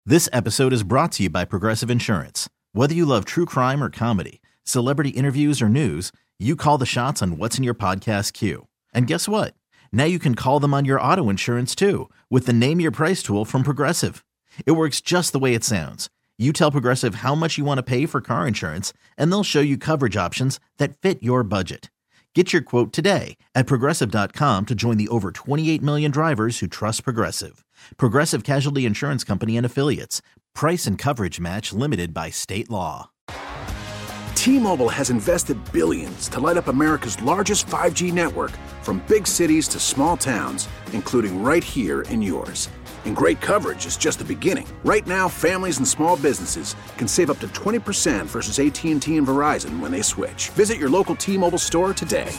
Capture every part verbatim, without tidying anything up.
This episode is brought to you by Progressive Insurance. Whether you love true crime or comedy, celebrity interviews or news, you call the shots on what's in your podcast queue. And guess what? Now you can call them on your auto insurance too with the Name Your Price tool from Progressive. It works just the way it sounds. You tell Progressive how much you want to pay for car insurance, and they'll show you coverage options that fit your budget. Get your quote today at Progressive dot com to join the over twenty-eight million drivers who trust Progressive. Progressive Casualty Insurance Company and Affiliates. Price and coverage match limited by state law. T-Mobile has invested billions to light up America's largest five G network, from big cities to small towns, including right here in yours. And great coverage is just the beginning. Right now, families and small businesses can save up to twenty percent versus A T and T and Verizon when they switch. Visit your local T-Mobile store today.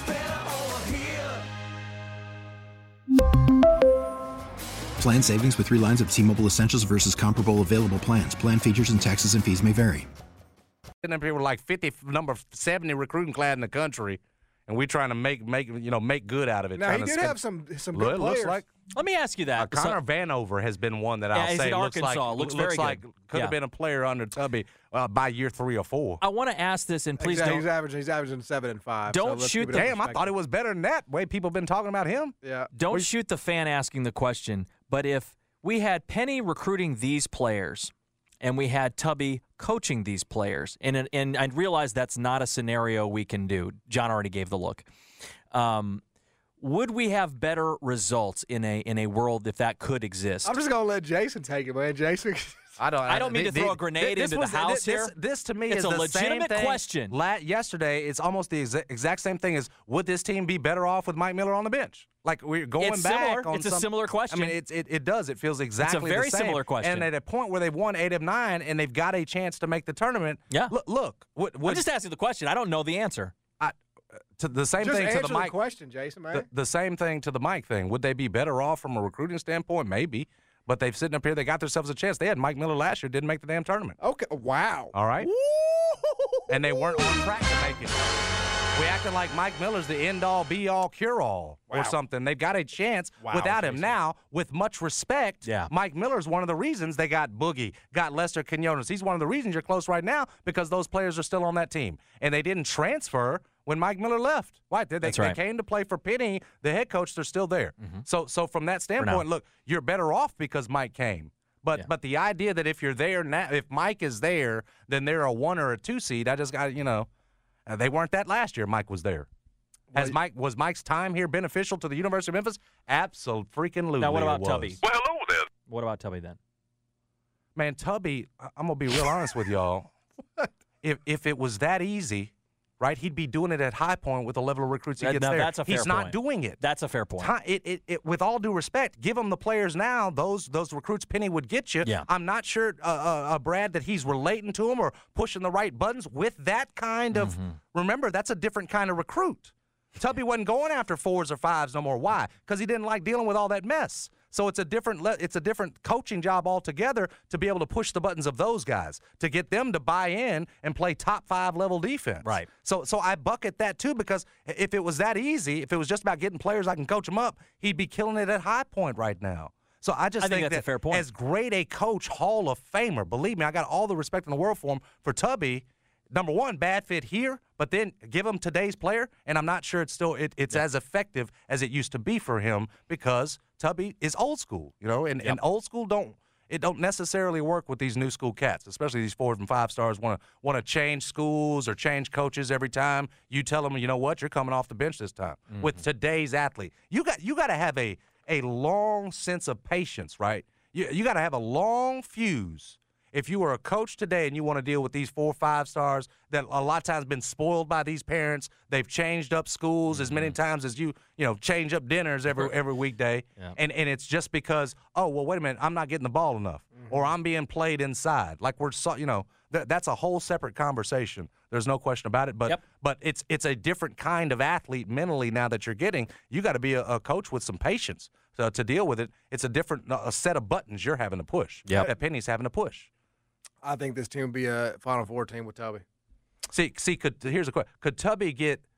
Plan savings with three lines of T-Mobile Essentials versus comparable available plans. Plan features and taxes and fees may vary. And then people were like fifty, number seventy recruiting class in the country, and we're trying to make make you know make good out of it. Now he to did skip. have some some Look, good it players. looks like Let me ask you that. uh, Connor Vanover has been one that Yeah, I'll he's say at looks Arkansas. like Looks looks very like good. could Yeah. have been a player under Tubby uh, by year three or four. I want to ask this, and please Exactly. don't He's averaging. He's averaging seven and five. Don't so let's shoot keep it in Damn, I thought perspective. it was better than that. Way people been talking about him. Yeah. don't shoot the fan asking the question. But if we had Penny recruiting these players, and we had Tubby coaching these players, and and I realize that's not a scenario we can do. John already gave the look. Um, would we have better results in a in a world if that could exist? I'm just gonna let Jason take it, man. Jason. I don't. I don't mean to the- throw a grenade this into the was- house this, here. This to me It's is a the legitimate same thing. question. La- yesterday, it's almost the exa- exact same thing as would this team be better off with Mike Miller on the bench? Like we're going It's back similar. on It's a some- similar question. I mean, it's, it it does. It feels exactly very the same. similar question. And at a point where they've won eight of nine and they've got a chance to make the tournament. Yeah. Look, look. Would, would, I'm just asking the question. I don't know the answer. I, to the same Just thing to answer the Mike. question, Jason, man. The, the same thing to the Mike thing. Would they be better off from a recruiting standpoint? Maybe. But they've sitting up here. They got themselves a chance. They had Mike Miller last year. Didn't make the damn tournament. okay. Wow. All right. And they weren't on track to make it. We acting like Mike Miller's the end-all, be-all, cure-all Wow. or something. They've got a chance Wow, without him. Jason. Now, with much respect, Yeah. Mike Miller's one of the reasons they got Boogie, got Lester Quinones. He's one of the reasons you're close right now because those players are still on that team. And they didn't transfer when Mike Miller left. Why? They, That's they right. came to play for Penny, the head coach. They're still there. So, so from that standpoint, look, you're better off because Mike came. But Yeah. but the idea that if you're there now, if Mike is there, then they're a one or a two seed. I just got you know, uh, they weren't that last year. Mike was there. Has Well, Mike was Mike's time here beneficial to the University of Memphis? Absolutely. Now, what about it was. Tubby? Well, hello then. What about Tubby then? Man, Tubby, I- I'm gonna be real honest with y'all. If if it was that easy, right, he'd be doing it at High Point with the level of recruits he That- gets now, there. that's a fair He's not point. doing it. That's a fair point. Ti- It, it, it, with all due respect, give him the players now. Those those recruits Penny would get you. Yeah. I'm not sure, uh, uh, uh, Brad, that he's relating to them or pushing the right buttons with that kind of. Mm-hmm. Remember, that's a different kind of recruit. Tubby wasn't going after fours or fives no more. Why? Because he didn't like dealing with all that mess. So it's a different le- it's a different coaching job altogether to be able to push the buttons of those guys to get them to buy in and play top five level defense. Right. So so I bucket that too because if it was that easy, if it was just about getting players I can coach them up, he'd be killing it at High Point right now. So I just I think that's that a fair point. as great a coach, Hall of Famer, believe me, I got all the respect in the world for him. For Tubby, number one, bad fit here, but then give him today's player, and I'm not sure it's still it, it's as effective as it used to be for him because Tubby is old school, you know, and, and old school don't it don't necessarily work with these new school cats, especially these fours and five stars want to want to change schools or change coaches every time you tell them, you know what, you're coming off the bench this time. Mm-hmm. With today's athlete, you got you got to have a a long sense of patience, right? You you got to have a long fuse. If you were a coach today and you want to deal with these four or five stars that a lot of times been spoiled by these parents, they've changed up schools as many times as you, you know, change up dinners every every weekday, Yeah. and and it's just because, oh well, wait a minute, I'm not getting the ball enough, or I'm being played inside. Like we're, so, you know, th- that's a whole separate conversation. There's no question about it. But Yep. but it's it's a different kind of athlete mentally now that you're getting. You got to be a, a coach with some patience to, to deal with it. It's a different a set of buttons you're having to push. Yep. That Penny's having to push. I think this team will be a Final Four team with Tubby. See, see, could here's a question: could Tubby get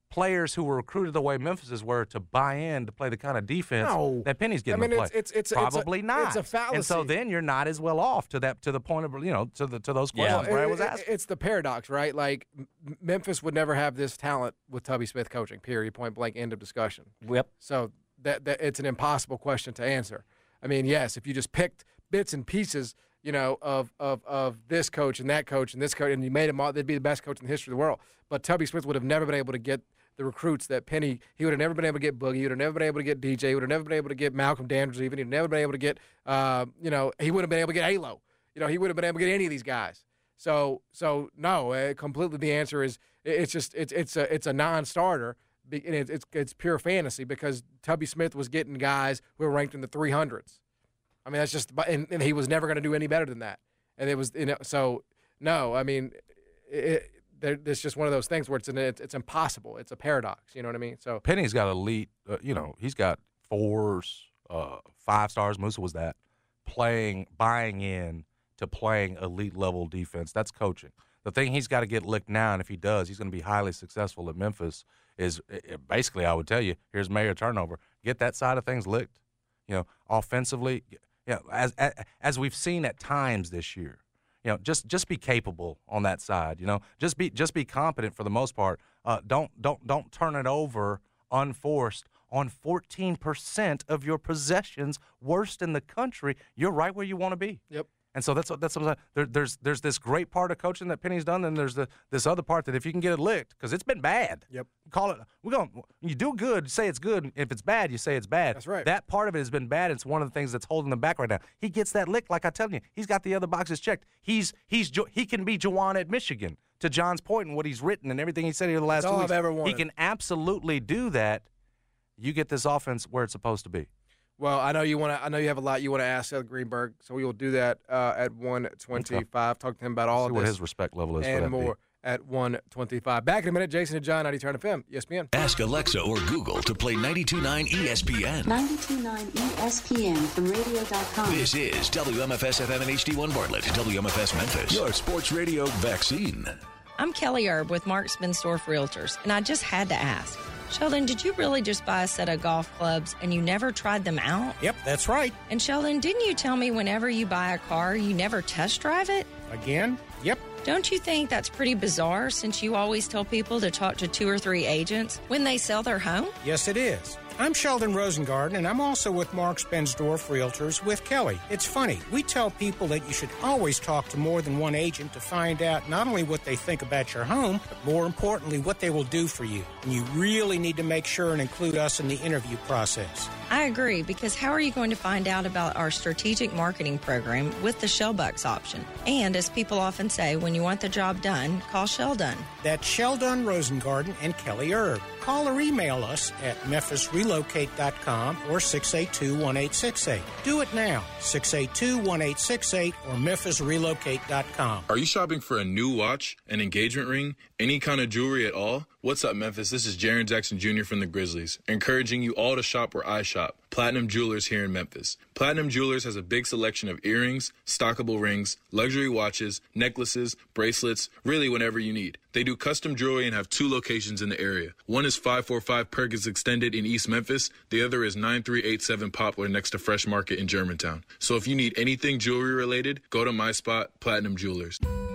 players who were recruited the way Memphis's were to buy in to play the kind of defense No. that Penny's getting I mean, to play. it's- it's- it's a- Probably it's a- not. it's a fallacy. And so then you're not as well off to that to the point of you know to the to those Yeah. questions Brad It- was it- asking. It's the paradox, right? Like M- Memphis would never have this talent with Tubby Smith coaching. Period. Point blank. End of discussion. Yep. So that, that it's an impossible question to answer. I mean, yes, if you just picked bits and pieces, you know, of of of this coach and that coach and this coach, and you made them all, they'd be the best coach in the history of the world. But Tubby Smith would have never been able to get the recruits that Penny. He would have never been able to get Boogie. He would have never been able to get D J. He would have never been able to get Malcolm Dandridge. Even he'd never been able to get, uh, you know, he wouldn't have been able to get Alo. You know, he would have been able to get any of these guys. So so no, uh, completely. The answer is it's just it's it's a it's a non-starter. Be- and it's, it's it's pure fantasy because Tubby Smith was getting guys who were ranked in the three hundreds. I mean, that's just, and, and he was never going to do any better than that. And it was, you know, so no, I mean, it, it, it's just one of those things where it's an, it's, it's impossible. It's a paradox. You know what I mean? So Penny's got elite, uh, you know, he's got fours, uh, five stars. Musa was that playing, buying in to playing elite level defense. That's coaching. The thing he's got to get licked now, and if he does, he's going to be highly successful at Memphis. Is basically, I would tell you, here's Mayor turnover. Get that side of things licked. You know, offensively, you know, as, as as we've seen at times this year. You know, just just be capable on that side. You know, just be just be competent for the most part. Uh, don't don't don't turn it over unforced on fourteen percent of your possessions, worst in the country. You're right where you want to be. Yep. And so that's what that's what there, there's there's this great part of coaching that Penny's done, and there's the this other part that if you can get it licked, because it's been bad. Yep. Call it. We're going. You do good, you say it's good. If it's bad, you say it's bad. That's right. That part of it has been bad. It's one of the things that's holding them back right now. He gets that lick, like I tell you, he's got the other boxes checked. He's he's he can be Juwan at Michigan. To John's point and what he's written and everything he said here the last That's two all weeks, I've ever he wanted. can absolutely do that. You get this offense where it's supposed to be. Well, I know you want to. I know you have a lot you want to ask Seth Greenberg, so we will do that uh, at one twenty-five. Talk to him about all See of what this his respect level is for and that more at one twenty-five. Back in a minute. Jason and John, ninety Turn F M, E S P N. Ask Alexa or Google to play ninety-two point nine E S P N. ninety-two point nine E S P N from radio dot com. This is W M F S F M and H D one Bartlett, W M F S Memphis, your sports radio vaccine. I'm Kelly Erb with Mark Spensdorf Realtors, and I just had to ask, Sheldon, did you really just buy a set of golf clubs and you never tried them out? Yep, that's right. And Sheldon, didn't you tell me whenever you buy a car, you never test drive it? Again? Yep. Don't you think that's pretty bizarre since you always tell people to talk to two or three agents when they sell their home? Yes, it is. I'm Sheldon Rosengarten, and I'm also with Mark Spensdorf Realtors with Kelly. It's funny. We tell people that you should always talk to more than one agent to find out not only what they think about your home, but more importantly, what they will do for you. And you really need to make sure and include us in the interview process. I agree, because how are you going to find out about our strategic marketing program with the Shellbucks option? And as people often say, when you want the job done, call Sheldon. That's Sheldon Rosengarten and Kelly Erb. Call or email us at memphis relocate dot com or six eight two, one eight six eight. Do it now, six eight two, one eight six eight or memphis relocate dot com. Are you shopping for a new watch, an engagement ring, any kind of jewelry at all? What's up, Memphis? This is Jaren Jackson Junior from the Grizzlies, encouraging you all to shop where I shop, Platinum Jewelers here in Memphis. Platinum Jewelers has a big selection of earrings, stockable rings, luxury watches, necklaces, bracelets, really whatever you need. They do custom jewelry and have two locations in the area. One is five forty-five Perkins Extended in East Memphis. The other is nine three eight seven Poplar next to Fresh Market in Germantown. So if you need anything jewelry related, go to my spot, Platinum Jewelers.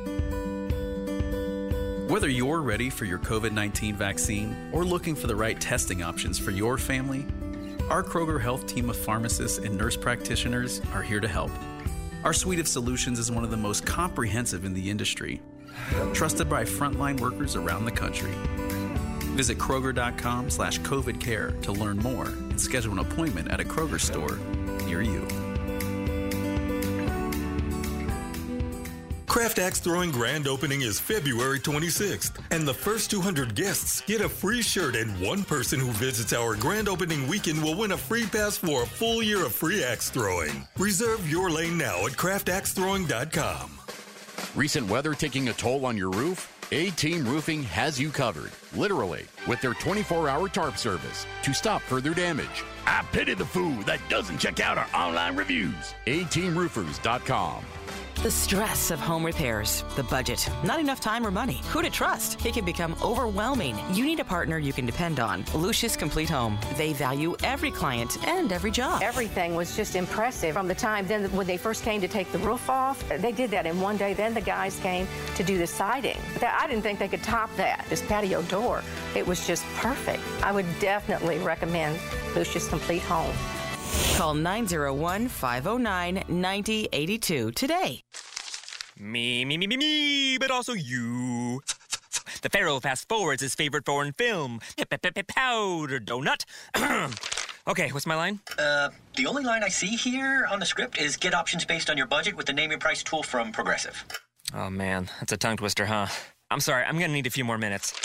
Whether you're ready for your COVID nineteen vaccine or looking for the right testing options for your family, our Kroger Health team of pharmacists and nurse practitioners are here to help. Our suite of solutions is one of the most comprehensive in the industry, trusted by frontline workers around the country. Visit Kroger.com slash COVID care to learn more and schedule an appointment at a Kroger store near you. Craft Axe Throwing grand opening is February twenty-sixth, and the first two hundred guests get a free shirt, and one person who visits our grand opening weekend will win a free pass for a full year of free axe throwing. Reserve your lane now at craft axe throwing dot com. Recent weather taking a toll on your roof? A-Team Roofing has you covered, literally, with their twenty-four hour tarp service to stop further damage. I pity the fool that doesn't check out our online reviews. A team roofers dot com. The stress of home repairs, the budget, not enough time or money. Who to trust? It can become overwhelming. You need a partner you can depend on. Lucius Complete Home. They value every client and every job. Everything was just impressive from the time then when they first came to take the roof off. They did that in one day. Then the guys came to do the siding. I didn't think they could top that. This patio door, it was just perfect. I would definitely recommend Lucius Complete Home. Call nine oh one, five oh nine, nine oh eight two today. Me, me, me, me, me, but also you. The Pharaoh fast forwards his favorite foreign film, Powder Donut. Okay, what's my line? Uh, the only line I see here on the script is get options based on your budget with the Name Your Price tool from Progressive. Oh, man, that's a tongue twister, huh? I'm sorry, I'm gonna need a few more minutes.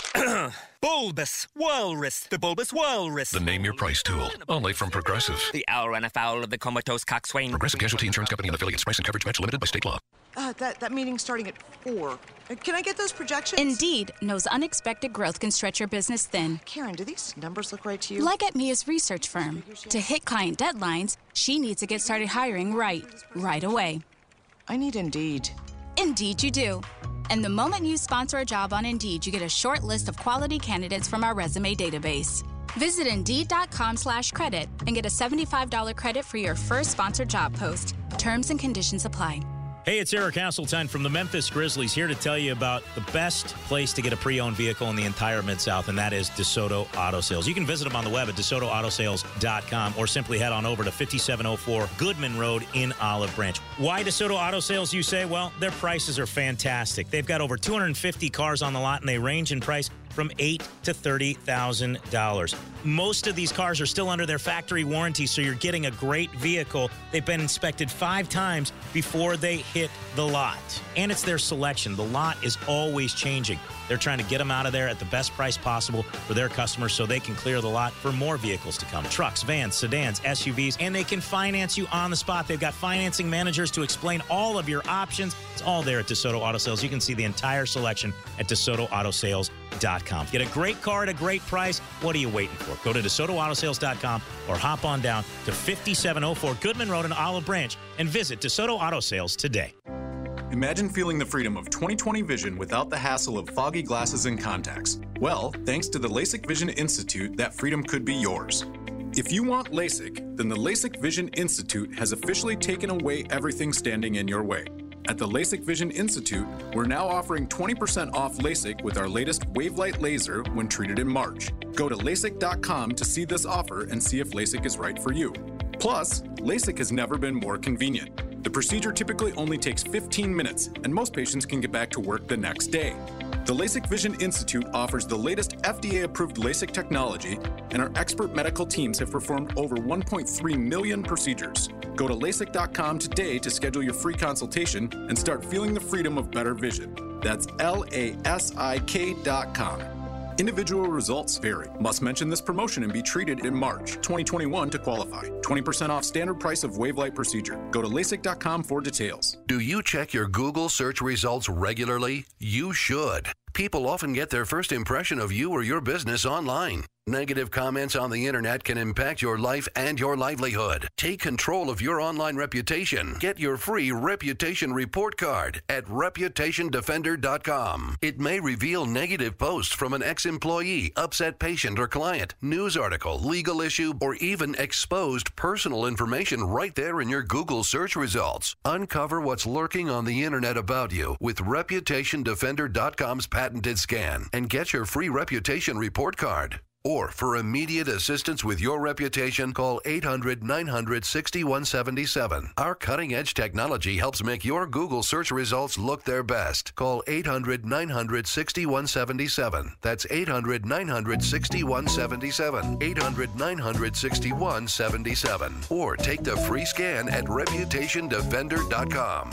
Bulbous Walrus, the Bulbous Walrus. The Name Your Price tool, only from Progressive. The owl ran afoul of the comatose coxswain. Progressive Casualty Insurance Company and affiliates. Price and coverage match limited by state law. Uh, that, that meeting's starting at four. Uh, can I get those projections? Indeed knows unexpected growth can stretch your business thin. Karen, do these numbers look right to you? Like at Mia's research firm. To hit client deadlines, she needs to get started hiring right, right away. I need Indeed. Indeed you do. And the moment you sponsor a job on Indeed, you get a short list of quality candidates from our resume database. Visit Indeed.com slash credit and get a seventy-five dollars credit for your first sponsored job post. Terms and conditions apply. Hey, it's Eric Hasseltine from the Memphis Grizzlies here to tell you about the best place to get a pre-owned vehicle in the entire Mid-South, and that is DeSoto Auto Sales. You can visit them on the web at DeSoto Auto Sales dot com or simply head on over to fifty-seven oh four Goodman Road in Olive Branch. Why DeSoto Auto Sales, you say? Well, their prices are fantastic. They've got over two hundred fifty cars on the lot, and they range in price from eight thousand to thirty thousand dollars. Most of these cars are still under their factory warranty, so you're getting a great vehicle. They've been inspected five times before they hit the lot. And it's their selection. The lot is always changing. They're trying to get them out of there at the best price possible for their customers so they can clear the lot for more vehicles to come. Trucks, vans, sedans, S U Vs, and they can finance you on the spot. They've got financing managers to explain all of your options. It's all there at DeSoto Auto Sales. You can see the entire selection at DeSoto Auto Sales dot com. Get a great car at a great price. What are you waiting for? Go to DeSoto Auto Sales dot com or hop on down to fifty-seven oh four Goodman Road in Olive Branch and visit DeSoto Auto Sales today. Imagine feeling the freedom of twenty twenty vision without the hassle of foggy glasses and contacts. Well, thanks to the LASIK Vision Institute, that freedom could be yours. If you want LASIK, then the LASIK Vision Institute has officially taken away everything standing in your way. At the LASIK Vision Institute, we're now offering twenty percent off LASIK with our latest Wavelight laser when treated in March. Go to LASIK dot com to see this offer and see if LASIK is right for you. Plus, LASIK has never been more convenient. The procedure typically only takes fifteen minutes, and most patients can get back to work the next day. The LASIK Vision Institute offers the latest F D A-approved LASIK technology, and our expert medical teams have performed over one point three million procedures. Go to LASIK dot com today to schedule your free consultation and start feeling the freedom of better vision. That's L A S I K dot com. Individual results vary. Must mention this promotion and be treated in March twenty twenty-one to qualify. twenty percent off standard price of Wavelight procedure. Go to LASIK dot com for details. Do you check your Google search results regularly? You should. People often get their first impression of you or your business online. Negative comments on the internet can impact your life and your livelihood. Take control of your online reputation. Get your free reputation report card at reputation defender dot com. It may reveal negative posts from an ex-employee, upset patient or client, news article, legal issue, or even exposed personal information right there in your Google search results. Uncover what's lurking on the internet about you with reputation defender dot com's patented scan and get your free reputation report card. Or for immediate assistance with your reputation, call eight hundred, nine hundred, six one seven seven. Our cutting-edge technology helps make your Google search results look their best. Call eight hundred, nine hundred, six one seven seven. That's eight hundred, nine hundred, six one seven seven. eight hundred, nine hundred, six one seven seven. Or take the free scan at reputation defender dot com.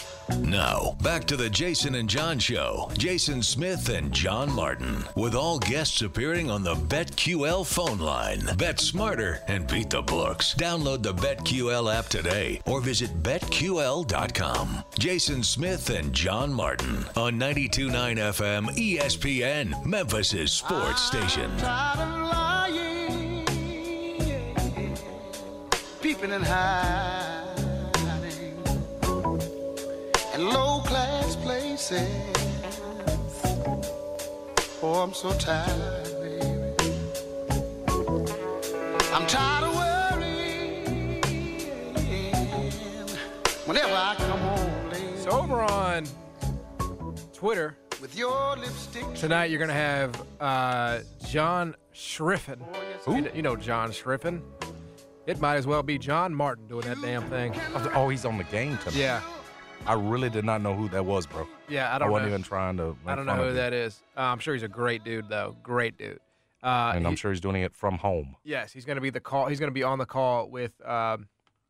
Now, back to the Jason and John Show. Jason Smith and John Martin, with all guests appearing on the BetQL phone line. Bet smarter and beat the books. Download the BetQL app today or visit bet Q L dot com. Jason Smith and John Martin on ninety-two point nine F M E S P N, Memphis' sports station. Lying, peeping and hiding. and low-class places. Oh, I'm so tired, baby. I'm tired of worrying whenever I come home late. So over on Twitter, with your lipstick tonight you're going to have uh, John Schriffen. You know, you know John Schriffen. It might as well be John Martin doing that damn thing. Oh, he's on the game tonight. Yeah. I really did not know who that was, bro. Yeah, I don't I wasn't know. even trying to. I don't know who that is. Uh, I'm sure he's a great dude, though. Great dude. Uh, and I'm he- sure he's doing it from home. Yes, he's going to be the call. He's going to be on the call with um,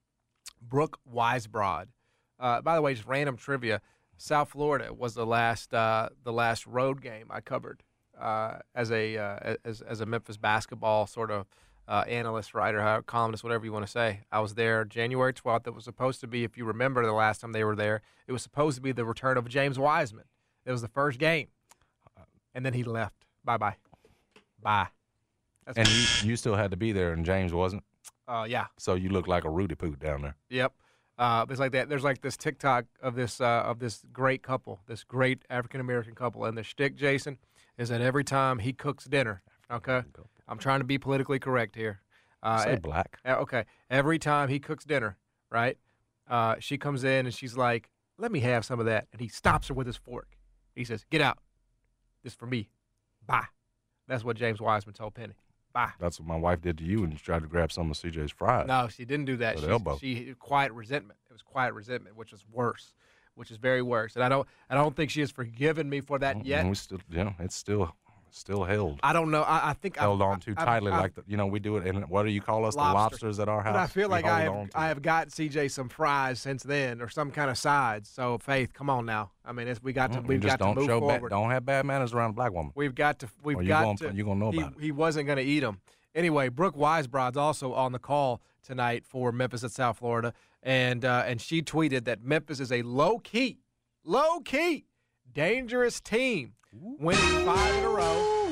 Brooke Weisbrod. Uh, by the way, just random trivia: South Florida was the last uh, the last road game I covered uh, as a uh, as as a Memphis basketball sort of uh, analyst, writer, how- columnist, whatever you want to say. I was there January twelfth. It was supposed to be, if you remember, the last time they were there. It was supposed to be the return of James Wiseman. It was the first game, and then he left. Bye bye. Bye. That's And what- you, you still had to be there, and James wasn't. Uh, yeah. So you look like a Rudy Poot down there. Yep. Uh, there's like that. There's like this TikTok of this uh, of this great couple, this great African American couple, and the shtick, Jason, is that every time he cooks dinner, okay, I'm trying to be politically correct here. Uh, Say e- black. uh, okay, every time he cooks dinner, right? Uh, she comes in and she's like, "Let me have some of that," and he stops her with his fork. He says, "Get out. This is for me. Bye." That's what James Wiseman told Penny. Bye. That's what my wife did to you when you tried to grab some of C J's fries. No, she didn't do that. With She, elbow. she quiet resentment. It was quiet resentment, which is worse, which is very worse. And I don't, I don't think she has forgiven me for that yet. And we still, yeah, it's still, still held. I don't know. I, I think held I've, on too I've- tightly, I've- like the, you know we do it. And what do you call us? Lobster. The lobsters at our house. But I feel We like I hold have, on to I it. have got C J some fries since then, or some kind of sides. So Faith, come on now. I mean, it's, we got to, Mm, we've you just got don't to move show forward. bad, don't have bad manners around a black woman. We've got to. We've Or you got gonna- to. you gonna know he, about it. He wasn't going to eat them anyway. Brooke Weisbrod's also on the call tonight for Memphis at South Florida, and uh, and she tweeted that Memphis is a low key, low key, dangerous team, winning five in a row,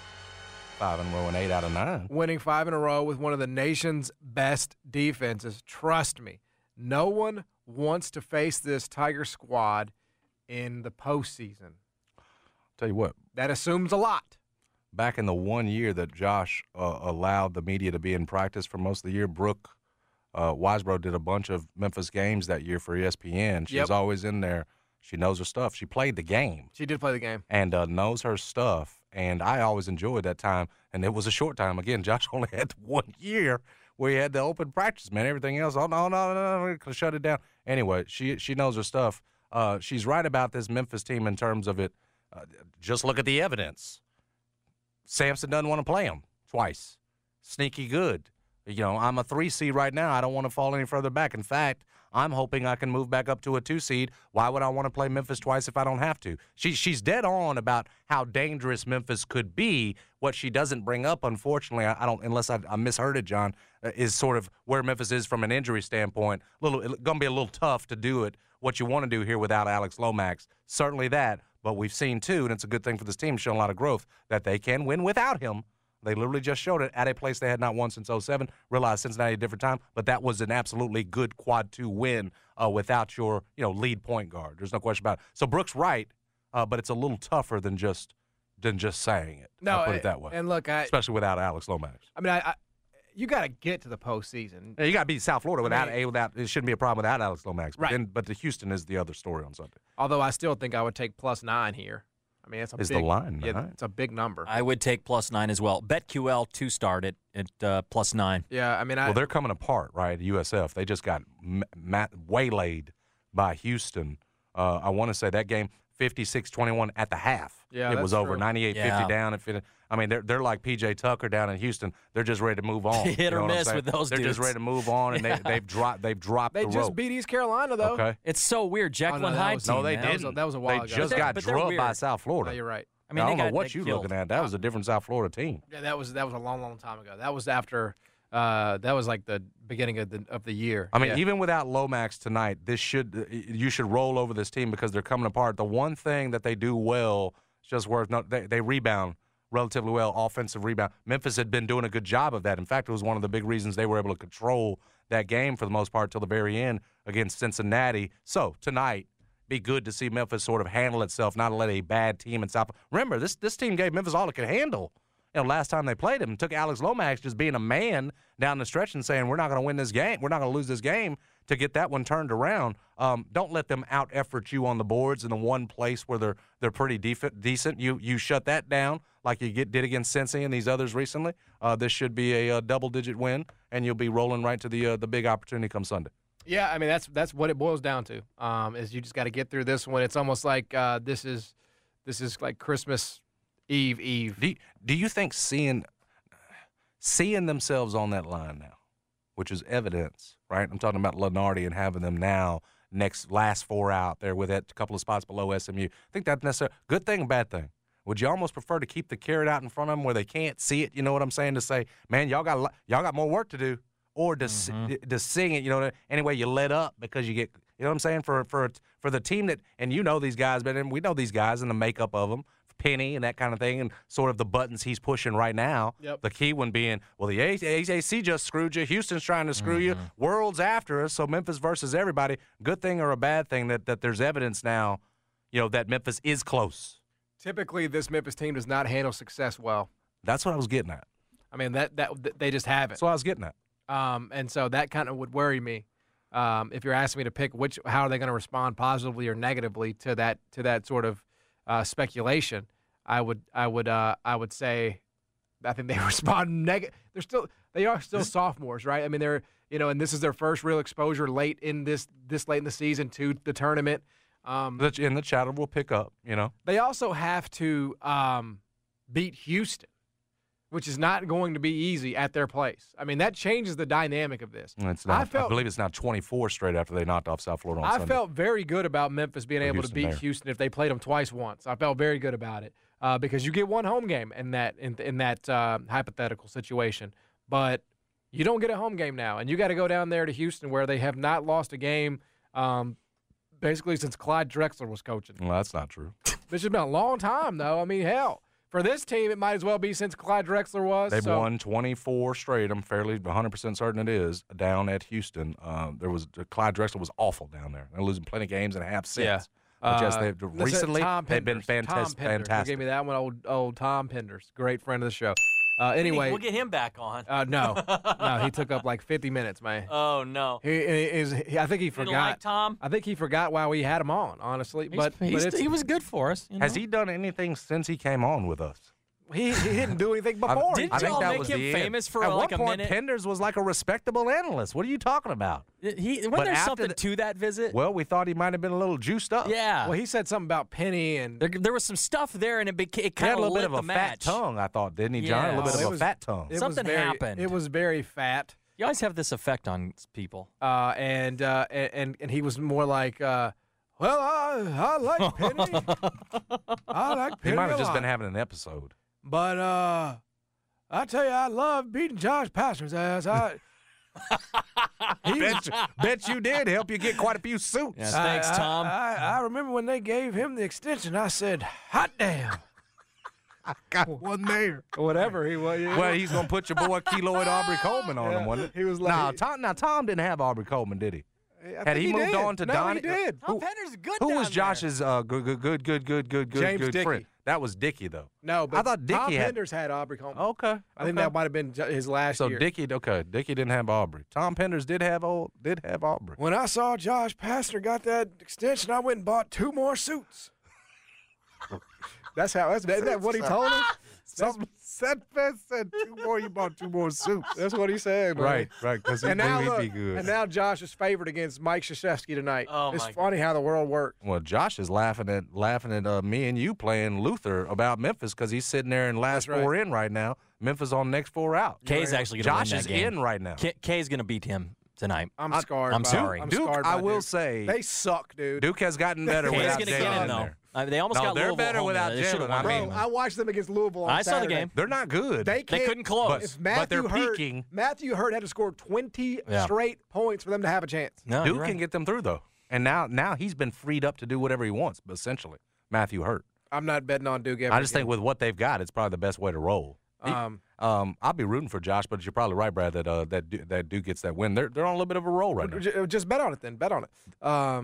Five in a row and eight out of nine. winning five in a row with one of the nation's best defenses. Trust me, no one wants to face this Tiger squad in the postseason. Tell you what, That assumes a lot. back in the one year that Josh uh, allowed the media to be in practice for most of the year, Brooke uh, Weisbrod did a bunch of Memphis games that year for E S P N. She's Yep. always in there. She knows her stuff. She played the game She did play the game. and uh, knows her stuff. And I always enjoyed that time. And it was a short time. Again, Josh only had one year where he had the open practice, man. Everything else, oh, no, no, no, no, no, shut it down. Anyway, she she knows her stuff. Uh, she's right about this Memphis team in terms of it. Uh, just look at the evidence. Sampson doesn't want to play him twice. Sneaky good. You know, I'm a three seed right now. I don't want to fall any further back. In fact, I'm hoping I can move back up to a two seed. Why would I want to play Memphis twice if I don't have to? She, she's dead on about how dangerous Memphis could be. What she doesn't bring up, unfortunately, I, I don't, unless I, I misheard it, John, uh, is sort of where Memphis is from an injury standpoint. Little, it's going to be a little tough to do it. What you want to do here without Alex Lomax, certainly that. But we've seen too, and it's a good thing for this team, showing a lot of growth, that they can win without him. They literally just showed it at a place they had not won since oh seven. Realized Cincinnati a different time, but that was an absolutely good quad two win uh, without your you know lead point guard. There's no question about it. So Brooks right, uh, but it's a little tougher than just than just saying it. No, I'll put I- it that way. and look, I- especially without Alex Lomax. I mean, I, I you got to get to the postseason. Yeah, you got to beat South Florida without I mean- a without. It shouldn't be a problem without Alex Lomax. But Right. Then, but the Houston is the other story on Sunday. Although I still think I would take plus nine here. I mean, it's a Is the big, line yeah, nine? it's a big number. I would take plus nine as well. BetQL to start it at uh, plus nine. Yeah, I mean, I, Well, they're coming apart, right? U S F. They just got m- ma- waylaid by Houston. Uh, I want to say that game fifty-six twenty-one at the half. Yeah, it that's was over true. ninety-eight fifty Yeah. down. At fifty. I mean, they're they're like P J Tucker down in Houston. They're just ready to move on. Hit You or know what I'm miss saying? with those They're dudes. just ready to move on, and Yeah. they they've dropped they've dropped they the just rope. beat East Carolina though. Okay. It's so weird. Jekyll Oh, no, and that Hyde was- team. No, they man. That was a- didn't. that was a while They ago. just But they're- got but they're drubbed by weird. South Florida. No, you're right. I mean, I they don't know got- what they you're killed. looking at. That was a different South Florida team. Yeah, that was that was a long, long time ago. That was after. Uh, that was like the beginning of the of the year. I mean, Yeah. even without Lomax tonight, this should you should roll over this team because they're coming apart. The one thing that they do well, it's just worth noting, they, they rebound relatively well, offensive rebound. Memphis had been doing a good job of that. In fact, it was one of the big reasons they were able to control that game for the most part till the very end against Cincinnati. So tonight, be good to see Memphis sort of handle itself, not let a bad team in South. Remember, this this team gave Memphis all it could handle. You know, last time they played him, took Alex Lomax just being a man down the stretch and saying, we're not going to win this game. We're not going to lose this game to get that one turned around. Um, don't let them out-effort you on the boards in the one place where they're they're pretty def- decent. You you shut that down like you get, did against Cincy and these others recently. Uh, this should be a, a double-digit win, and you'll be rolling right to the uh, the big opportunity come Sunday. Yeah, I mean, that's that's what it boils down to, um, is you just got to get through this one. It's almost like uh, this is this is like Christmas Eve Eve. Do you, do you think seeing seeing themselves on that line now, which is evidence, right? I'm talking about Lenardi and having them now next last four out there with that couple of spots below S M U. I think that's necessary. Good thing, bad thing. Would you almost prefer to keep the carrot out in front of them where they can't see it? You know what I'm saying? To say, man, y'all got y'all got more work to do, or to mm-hmm. to sing it. You know, anyway, you let up because you get. You know what I'm saying? For for for the team that, and you know these guys, but we know these guys and the makeup of them. Penny and that kind of thing, and sort of the buttons he's pushing right now. Yep. The key one being, well, the A A C just screwed you. Houston's trying to screw mm-hmm. you. World's after us, so Memphis versus everybody. Good thing or a bad thing that, that there's evidence now, you know, that Memphis is close. Typically, this Memphis team does not handle success well. That's what I was getting at. I mean, that that they just haven't. That's what I was getting at. Um, and so that kind of would worry me. Um, if you're asking me to pick which, how are they going to respond positively or negatively to that to that sort of uh, speculation, I would I would uh, I would say I think they respond negative. They're still they are still sophomores, right? I mean, they're you know, and this is their first real exposure late in this this late in the season to the tournament. Um, and the chatter will pick up, you know. They also have to um, beat Houston, which is not going to be easy at their place. I mean, that changes the dynamic of this. It's not, I, felt, I believe it's now twenty-four straight after they knocked off South Florida on I Sunday. felt very good about Memphis being For able Houston to beat there. Houston if they played them twice once. I felt very good about it uh, because you get one home game in that in, in that uh, hypothetical situation. But you don't get a home game now, and you got to go down there to Houston where they have not lost a game um, basically since Clyde Drexler was coaching. Well, that's not true. This has been a long time, though. I mean, hell. For this team, it might as well be since Clyde Drexler was. They've so. won twenty-four straight. I'm fairly one hundred percent certain it is down at Houston. Uh, there was Clyde Drexler was awful down there. They're losing plenty of games and a half since. Yeah. But yes, Uh, they've, listen, recently Tom they've been Penders. fantastic. Tom Penders. You fantastic. gave me that one, old old Tom Penders, great friend of the show. Uh, anyway, we'll get him back on. Uh, no, no, he took up like fifty minutes, man. Oh no, he, he is. He, I think he You didn't forgot. like Tom? I think he forgot why we had him on. Honestly, He's- but, he's- but it's, he was good for us. You know? Has he done anything since he came on with us? He, he didn't do anything before. Didn't I think y'all that make was him the end. famous for, At like, one a point, minute? Penders was like a respectable analyst. What are you talking about? He, wasn't But there after something the- to that visit? Well, we thought he might have been a little juiced up. Yeah. Well, he said something about Penny and there, there was some stuff there, and it, beca- it He kind had a of little bit lit of the a match. fat tongue, I thought, didn't he, John? Yeah. A little bit It of a was- fat tongue. it Something was very, happened. It was very fat. You always have this effect on people. Uh, and, uh, and and he was more like, uh, well, I, I like Penny. I like Penny He might a have just lot. been having an episode. But uh, I tell you, I love beating Josh Pastner's ass. I, bet, you, bet you did help you get quite a few suits. Yeah, thanks, I, Tom. I, I remember when they gave him the extension, I said, hot damn. I got one there. Whatever he was. Well, he's going to put your boy Keloid Aubrey Coleman on him, wasn't it? He was like, Now, Tom, now, Tom didn't have Aubrey Coleman, did he? I Had think he moved did. on to no, Donnie? he did. Tom Pender's good Who down was there. Josh's uh, good, good, good, good, good, good, good, James good Dickey. friend? That was Dickey, though. No, but I thought Dickey Tom had. Penders had Aubrey Coleman. Okay, I think okay. that might have been ju- his last So year. Dickey, okay, Dickey didn't have Aubrey. Tom Penders did have old, did have Aubrey. When I saw Josh Pastner got that extension, I went and bought two more suits. That's how. That's isn't that what he told us. Something said said two more. You bought two more suits. That's what he said. Man. Right, right, because he And knew now he'd look, be good. and now Josh is favored against Mike Krzyzewski tonight. Oh, it's my funny how the world works. Well, Josh is laughing at laughing at uh, me and you playing Luther about Memphis because he's sitting there in last That's right. four in right now. Memphis on next four out. Kay's actually going to win Josh that is game. in right now. K- Kay's going to beat him tonight. I'm I- scarred. I'm by- sorry. I'm Duke, scarred I by will Duke. say, they suck, dude. Duke has gotten better Kay's without going to get Jalen him, in though. there. Uh, they almost No, got they're Louisville better home without there. They should've Jalen. won I that mean, game. I watched them against Louisville on I saw the Saturday. game. They're not good. They, They can't, couldn't close. But- If Matthew they're Hurt, peaking. Matthew Hurt had to score twenty Yeah. straight points for them to have a chance. No, Duke you're can right. get them through though, and now now he's been freed up to do whatever he wants. Essentially, Matthew Hurt. I'm not betting on Duke ever I just again. think with what they've got, it's probably the best way to roll. Um, Um, I'll be rooting for Josh, but you're probably right, Brad, that uh, that Du- that Duke gets that win. They're they're on a little bit of a roll right now. J- Just bet on it then. Bet on it. Um,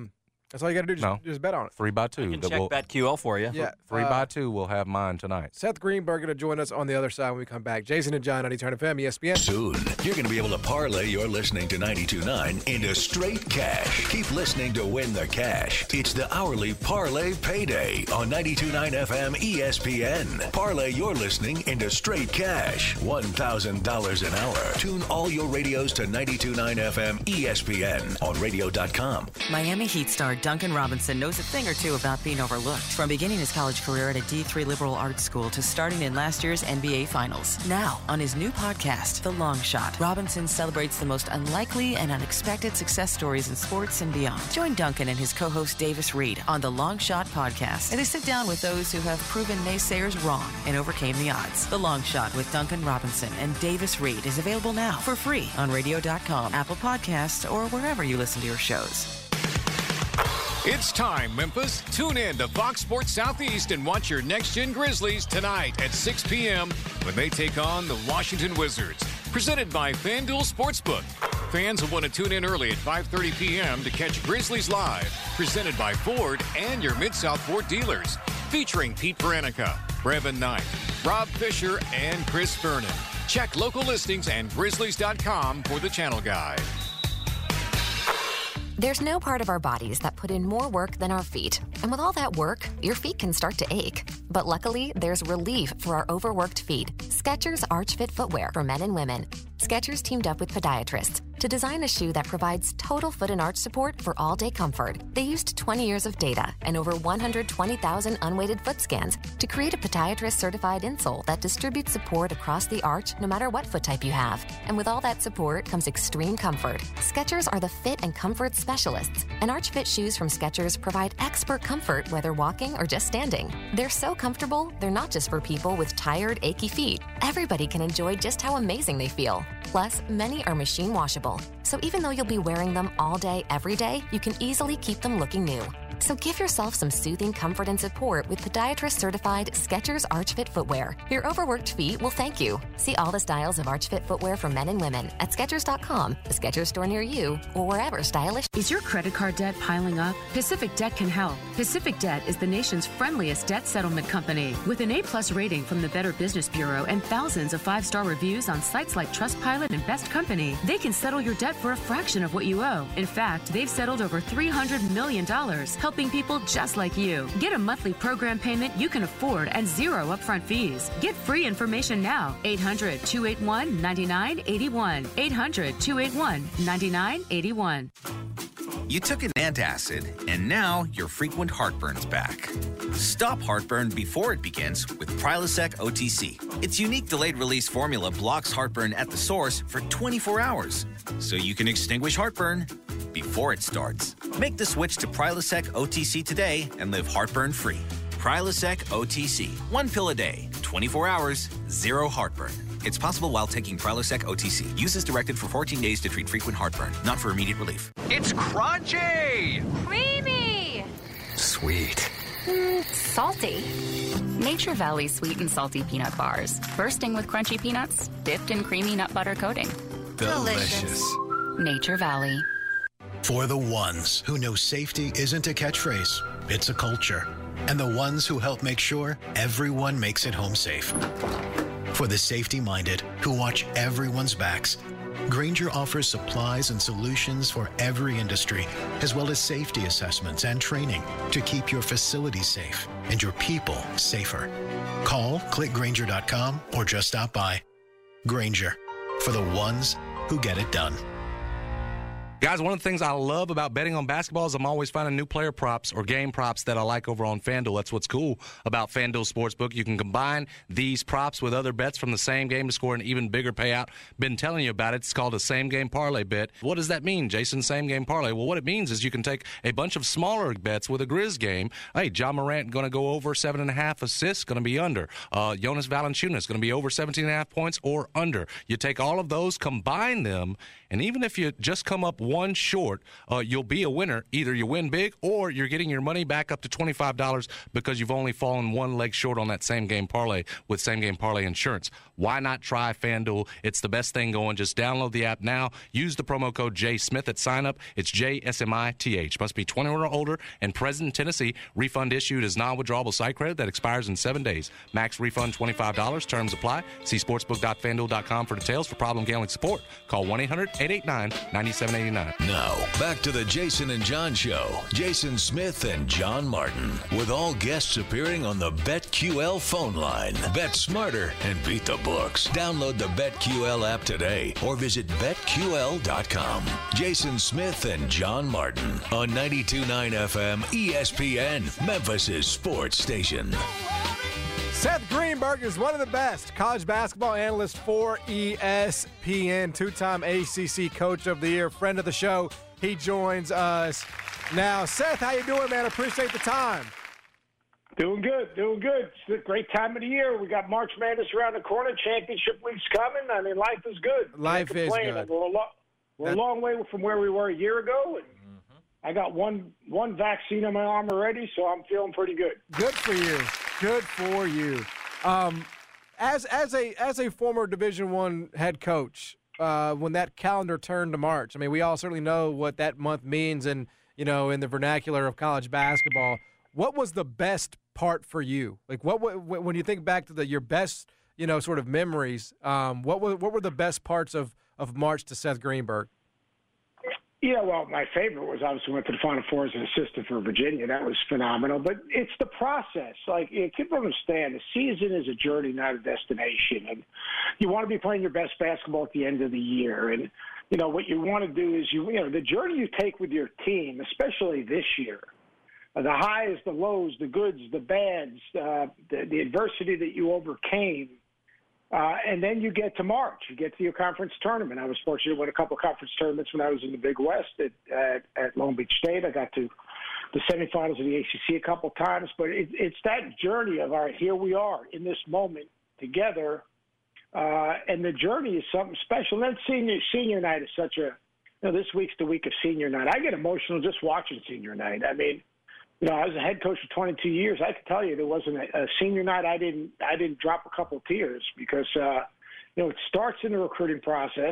That's all you got to do. Just, No. just bet on it. Three by two. I can That check will- BetQL for you. Yeah. Three uh, by two will have mine tonight. Seth Greenberg going to join us on the other side when we come back. Jason and John on Eternal F M, E S P N. Soon, you're going to be able to parlay your listening to ninety-two point nine into straight cash. Keep listening to win the cash. It's the hourly parlay payday on ninety-two point nine F M E S P N. Parlay your listening into straight cash. one thousand dollars an hour. Tune all your radios to ninety-two point nine F M E S P N on radio dot com. Miami Heat star Duncan Robinson knows a thing or two about being overlooked. From beginning his college career at a D three liberal arts school to starting in last year's N B A Finals. Now, on his new podcast, The Long Shot, Robinson celebrates the most unlikely and unexpected success stories in sports and beyond. Join Duncan and his co-host Davis Reed on The Long Shot podcast, and they sit down with those who have proven naysayers wrong and overcame the odds. The Long Shot with Duncan Robinson and Davis Reed is available now for free on radio dot com, Apple Podcasts, or wherever you listen to your shows. It's time, Memphis. Tune in to Fox Sports Southeast and watch your next-gen Grizzlies tonight at six p.m. when they take on the Washington Wizards. Presented by FanDuel Sportsbook. Fans will want to tune in early at five thirty p.m. to catch Grizzlies Live. Presented by Ford and your Mid-South Ford dealers. Featuring Pete Veranica, Brevin Knight, Rob Fisher, and Chris Vernon. Check local listings and Grizzlies dot com for the channel guide. There's no part of our bodies that put in more work than our feet. And with all that work, your feet can start to ache. But luckily, there's relief for our overworked feet. Skechers Arch Fit footwear for men and women. Skechers teamed up with podiatrists to design a shoe that provides total foot and arch support for all-day comfort. They used twenty years of data and over one hundred twenty thousand unweighted foot scans to create a podiatrist-certified insole that distributes support across the arch no matter what foot type you have. And with all that support comes extreme comfort. Skechers are the fit and comfort specialists, and Arch Fit shoes from Skechers provide expert comfort whether walking or just standing. They're so comfortable, they're not just for people with tired, achy feet. Everybody can enjoy just how amazing they feel. Plus, many are machine washable, so even though you'll be wearing them all day, every day, you can easily keep them looking new. So give yourself some soothing comfort and support with podiatrist-certified Skechers Arch Fit footwear. Your overworked feet will thank you. See all the styles of Arch Fit footwear for men and women at Skechers dot com, the Skechers store near you, or wherever stylish. Is your credit card debt piling up? Pacific Debt can help. Pacific Debt is the nation's friendliest debt settlement company. With an A-plus rating from the Better Business Bureau and thousands of five-star reviews on sites like Trustpilot and Best Company, they can settle your debt for a fraction of what you owe. In fact, they've settled over three hundred million dollars, helping people just like you. Get a monthly program payment you can afford and zero upfront fees. Get free information now. eight hundred, two eight one, nine nine eight one. eight hundred, two eight one, nine nine eight one. You took an antacid, and now your frequent heartburn's back. Stop heartburn before it begins with Prilosec O T C. Its unique delayed-release formula blocks heartburn at the source for twenty-four hours, so you can extinguish heartburn before it starts. Make the switch to Prilosec O T C today and live heartburn-free. Prilosec O T C. One pill a day, twenty-four hours, zero heartburn. It's possible while taking Prilosec O T C. Use as directed for fourteen days to treat frequent heartburn, not for immediate relief. It's crunchy! Creamy! Sweet. Mm, salty. Nature Valley sweet and salty peanut bars. Bursting with crunchy peanuts, dipped in creamy nut butter coating. Delicious. Nature Valley. For the ones who know safety isn't a catchphrase, it's a culture. And the ones who help make sure everyone makes it home safe. For the safety-minded who watch everyone's backs, Grainger offers supplies and solutions for every industry, as well as safety assessments and training to keep your facilities safe and your people safer. Call, click Grainger dot com, or just stop by. Grainger, for the ones who get it done. Guys, one of the things I love about betting on basketball is I'm always finding new player props or game props that I like over on FanDuel. That's what's cool about FanDuel Sportsbook. You can combine these props with other bets from the same game to score an even bigger payout. Been telling you about it. It's called a same-game parlay bet. What does that mean, Jason, same-game parlay? Well, what it means is you can take a bunch of smaller bets with a Grizz game. Hey, John Morant going to go over seven and a half assists, going to be under. Uh, Jonas Valanciunas going to be over seventeen and a half points or under. You take all of those, combine them, And even if you just come up one short, uh, you'll be a winner. Either you win big or you're getting your money back up to twenty-five dollars because you've only fallen one leg short on that same game parlay with same game parlay insurance. Why not try FanDuel? It's the best thing going. Just download the app now. Use the promo code J Smith at sign up. It's J S M I T H. Must be twenty-one or older and present in Tennessee. Refund issued as non-withdrawable site credit that expires in seven days. Max refund twenty-five dollars. Terms apply. See sportsbook dot fan duel dot com for details. For problem gambling support, call one eight hundred eight eight nine nine seven eight nine. Now, back to the Jason and John Show. Jason Smith and John Martin, with all guests appearing on the BetQL phone line. Bet smarter and beat the books. Download the BetQL app today or visit bet Q L dot com. Jason Smith and John Martin on ninety-two point nine F M E S P N, Memphis' sports station. Seth Greenberg is one of the best college basketball analysts for E S P N, two-time A C C Coach of the Year, friend of the show. He joins us now. Seth, how you doing, man? Appreciate the time. Doing good, doing good. It's a great time of the year. We got March Madness around the corner. Championship week's coming. I mean, life is good. Life is good. We're, a, lo- we're that- a long way from where we were a year ago, and mm-hmm. I got one one vaccine on my arm already, so I'm feeling pretty good. Good for you. Good for you. Um, as as a as a former Division One head coach, uh, when that calendar turned to March, I mean, we all certainly know what that month means, and you know, in the vernacular of college basketball. What was the best part for you? Like, what, what when you think back to the your best, you know, sort of memories? Um, what were what were the best parts of, of March to Seth Greenberg? Yeah, well, my favorite was obviously went to the Final Four as an assistant for Virginia. That was phenomenal. But it's the process. Like, you people understand, the season is a journey, not a destination. And you want to be playing your best basketball at the end of the year. And, you know, what you want to do is, you, you know, the journey you take with your team, especially this year, the highs, the lows, the goods, the bads, uh, the, the adversity that you overcame. Uh, and then you get to March. You get to your conference tournament. I was fortunate to win a couple of conference tournaments when I was in the Big West at, at, at Long Beach State. I got to the semifinals of the A C C a couple of times. But it, it's that journey of, all right, here we are in this moment together. Uh, and the journey is something special. And then senior, senior night is such a, you know, this week's the week of senior night. I get emotional just watching senior night. I mean, you know, I was a head coach for twenty-two years. I can tell you there wasn't a, a senior night I didn't I didn't drop a couple of tears because, uh, you know, it starts in the recruiting process.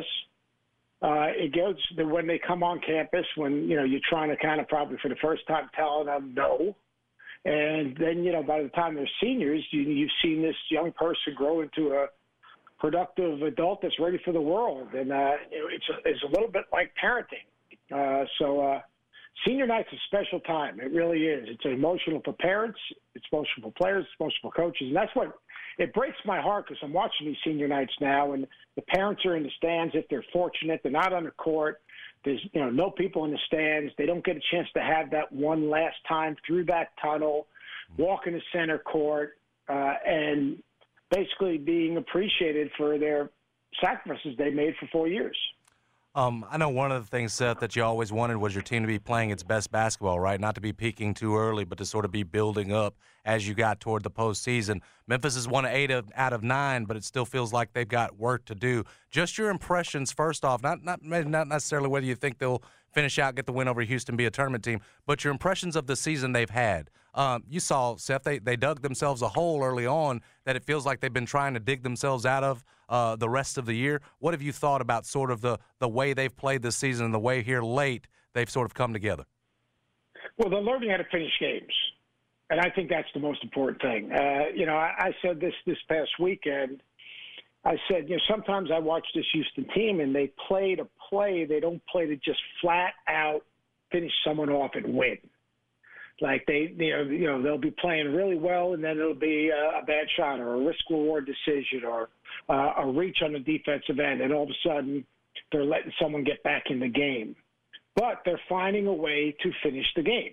Uh, it goes to when they come on campus when, you know, you're trying to kind of probably for the first time telling them no. And then, you know, by the time they're seniors, you, you've seen this young person grow into a productive adult that's ready for the world. And uh, it's, a, it's a little bit like parenting. Uh, so, uh, Senior night's a special time. It really is. It's emotional for parents. It's emotional for players. It's emotional for coaches. And that's what – it breaks my heart because I'm watching these senior nights now, and the parents are in the stands if they're fortunate. They're not on the court. There's, you know, no people in the stands. They don't get a chance to have that one last time through that tunnel, walk in the center court, uh, and basically being appreciated for their sacrifices they made for four years. Um, I know one of the things, Seth, that you always wanted was your team to be playing its best basketball, right? Not to be peaking too early, but to sort of be building up as you got toward the postseason. Memphis has won eight of, out of nine, but it still feels like they've got work to do. Just your impressions, first off, not not not necessarily whether you think they'll finish out, get the win over Houston, be a tournament team, but your impressions of the season they've had. Um, you saw, Seth, they, they dug themselves a hole early on that it feels like they've been trying to dig themselves out of uh, the rest of the year. What have you thought about sort of the, the way they've played this season and the way here late they've sort of come together? Well, they're learning how to finish games, and I think that's the most important thing. Uh, you know, I, I said this this past weekend. I said, you know, sometimes I watch this Houston team, and they play to play. They don't play to just flat out finish someone off and win. Like they, you know, you know, they'll be playing really well, and then it'll be a, a bad shot or a risk-reward decision or uh, a reach on the defensive end, and all of a sudden they're letting someone get back in the game. But they're finding a way to finish the game,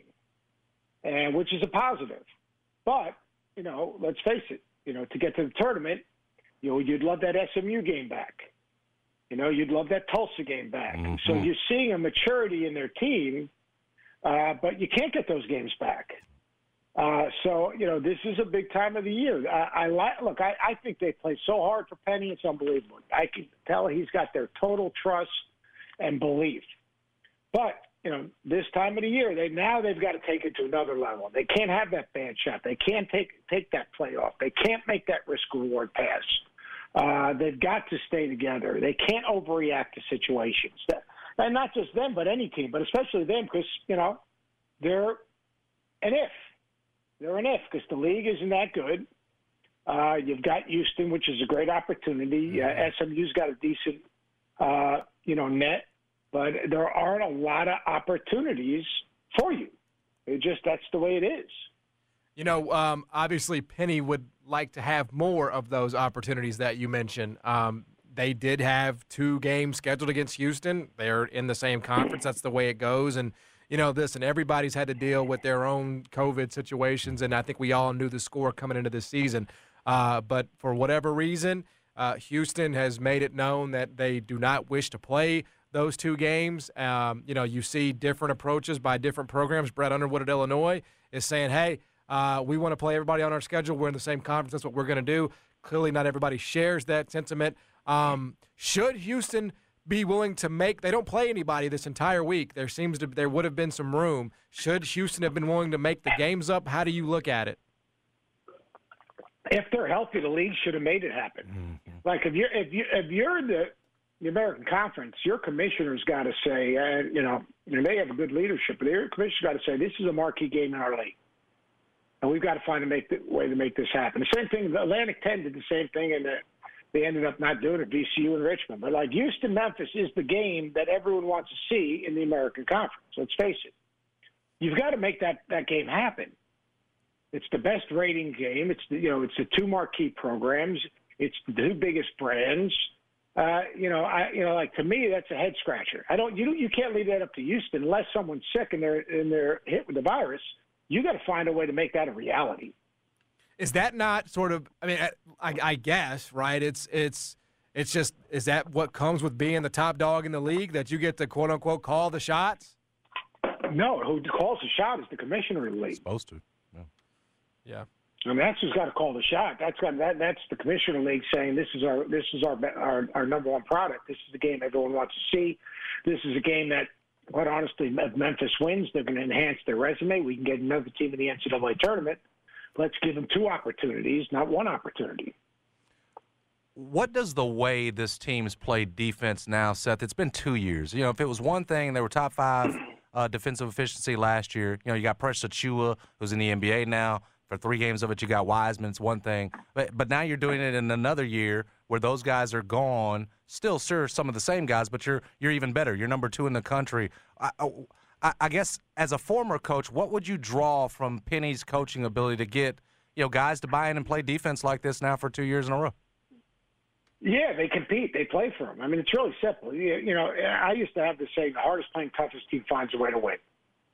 and which is a positive. But you know, let's face it, you know, to get to the tournament, you know, you'd love that S M U game back. You know, you'd love that Tulsa game back. Mm-hmm. So you're seeing a maturity in their team. Uh, but you can't get those games back. Uh, so, you know, this is a big time of the year. I, I like, look, I, I think they play so hard for Penny. It's unbelievable. I can tell he's got their total trust. and belief. But, you know, this time of the year, they now they've got to take it to another level. They can't have that bad shot. They can't take take that playoff. They can't make that risk-reward pass. Uh, they've got to stay together. They can't overreact to situations. And not just them, but any team, but especially them because, you know, they're an if. They're an if because the league isn't that good. Uh, you've got Houston, which is a great opportunity. Uh, S M U's got a decent, uh, you know, net. But there aren't a lot of opportunities for you. It just that's the way it is. You know, um, obviously Penny would like to have more of those opportunities that you mentioned. Um, they did have two games scheduled against Houston. They're in the same conference. That's the way it goes. And, you know, listen, everybody's had to deal with their own COVID situations, and I think we all knew the score coming into this season. Uh, but for whatever reason, uh, Houston has made it known that they do not wish to play those two games. Um, you know, you see different approaches by different programs. Brett Underwood at Illinois is saying, hey, uh, we want to play everybody on our schedule. We're in the same conference. That's what we're going to do. Clearly not everybody shares that sentiment. Um, should Houston be willing to make – they don't play anybody this entire week. There seems to – there would have been some room. Should Houston have been willing to make the games up? How do you look at it? If they're healthy, the league should have made it happen. Mm-hmm. Like if you're if you if you're the the American Conference, your commissioner's got to say, uh, you know, and they have a good leadership, but your commissioner's got to say this is a marquee game in our league, and we've got to find a make the, way to make this happen. The same thing. The Atlantic ten did the same thing, and the, they ended up not doing it. V C U and Richmond, but like Houston, Memphis is the game that everyone wants to see in the American Conference. Let's face it. You've got to make that that game happen. It's the best rating game. It's the, you know, it's the two marquee programs. It's the two biggest brands. Uh, you know, I you know, like to me, that's a head scratcher. I don't you you can't leave that up to Houston unless someone's sick and they're and they're hit with the virus. You got to find a way to make that a reality. Is that not sort of? I mean, I, I guess right. It's it's it's just is that what comes with being the top dog in the league that you get to quote unquote call the shots? No, who calls the shot is the commissioner of the league. Supposed to. Yeah, I mean that's who's got to call the shot. That's got that. That's the commissioner league saying this is our this is our, our our number one product. This is the game everyone wants to see. This is a game that, quite honestly, if Memphis wins, they're going to enhance their resume. We can get another team in the N C double A tournament. Let's give them two opportunities, not one opportunity. What does the way this team's played defense now, Seth? It's been two years. You know, if it was one thing, they were top five uh, defensive efficiency last year. You know, you got Precious Achiuwa, who's in the N B A now. For three games of it, you got Wiseman. It's one thing. But but now you're doing it in another year where those guys are gone. Still, sure, some of the same guys, but you're you're even better. You're number two in the country. I, I, I guess as a former coach, what would you draw from Penny's coaching ability to get you know guys to buy in and play defense like this now for two years in a row? Yeah, they compete. They play for them. I mean, it's really simple. You, you know, I used to have the saying, the hardest playing, toughest team finds a way to win.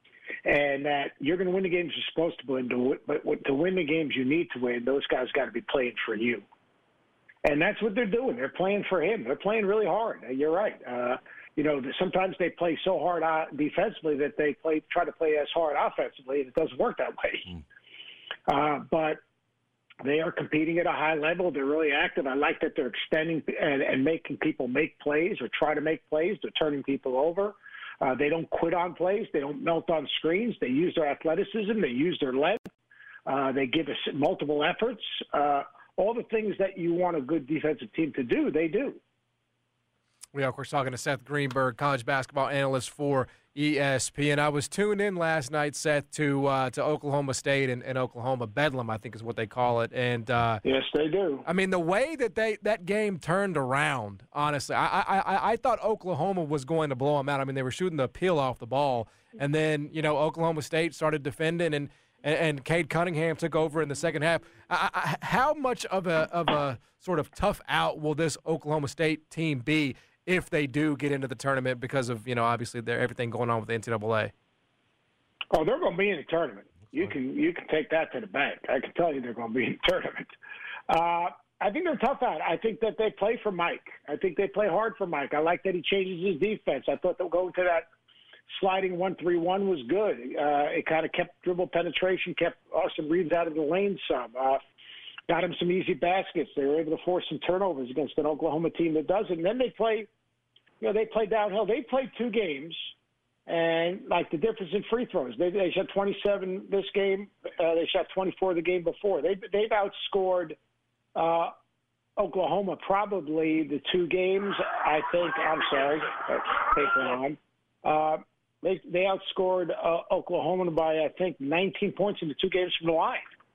And that you're going to win the games you're supposed to win, but to win the games you need to win, those guys got to be playing for you. And that's what they're doing. They're playing for him. They're playing really hard. You're right. Uh, you know, sometimes they play so hard defensively that they play try to play as hard offensively, and it doesn't work that way. Mm. Uh, but they are competing at a high level. They're really active. I like that they're extending and, and making people make plays or try to make plays. They're turning people over. Uh, they don't quit on plays. They don't melt on screens. They use their athleticism. They use their length. Uh, they give us multiple efforts. Uh, all the things that you want a good defensive team to do, they do. We are, of course, talking to Seth Greenberg, college basketball analyst for E S P N. I was tuned in last night, Seth, to uh, to Oklahoma State and, and Oklahoma Bedlam, I think is what they call it. And uh, yes, they do. I mean, the way that they that game turned around, honestly, I, I I thought Oklahoma was going to blow them out. I mean, they were shooting the peel off the ball, and then you know Oklahoma State started defending, and and, and Cade Cunningham took over in the second half. I, I, how much of a of a sort of tough out will this Oklahoma State team be if they do get into the tournament because of, you know, obviously there everything going on with the N C double A? Oh, they're going to be in the tournament. You can you can take that to the bank. I can tell you they're going to be in the tournament. Uh, I think they're tough out. I think that they play for Mike. I think they play hard for Mike. I like that he changes his defense. I thought that going to that sliding one three one was good. Uh, it kind of kept dribble penetration, kept Austin Reeves out of the lane some. Uh, got him some easy baskets. They were able to force some turnovers against an Oklahoma team that doesn't. And then they play you know, they play downhill. They played two games, and like the difference in free throws, they they shot twenty-seven this game. Uh, they shot twenty-four the game before. They they've outscored uh, Oklahoma probably the two games. I think. I'm sorry, paper on. Uh, they they outscored uh, Oklahoma by I think nineteen points in the two games from the line.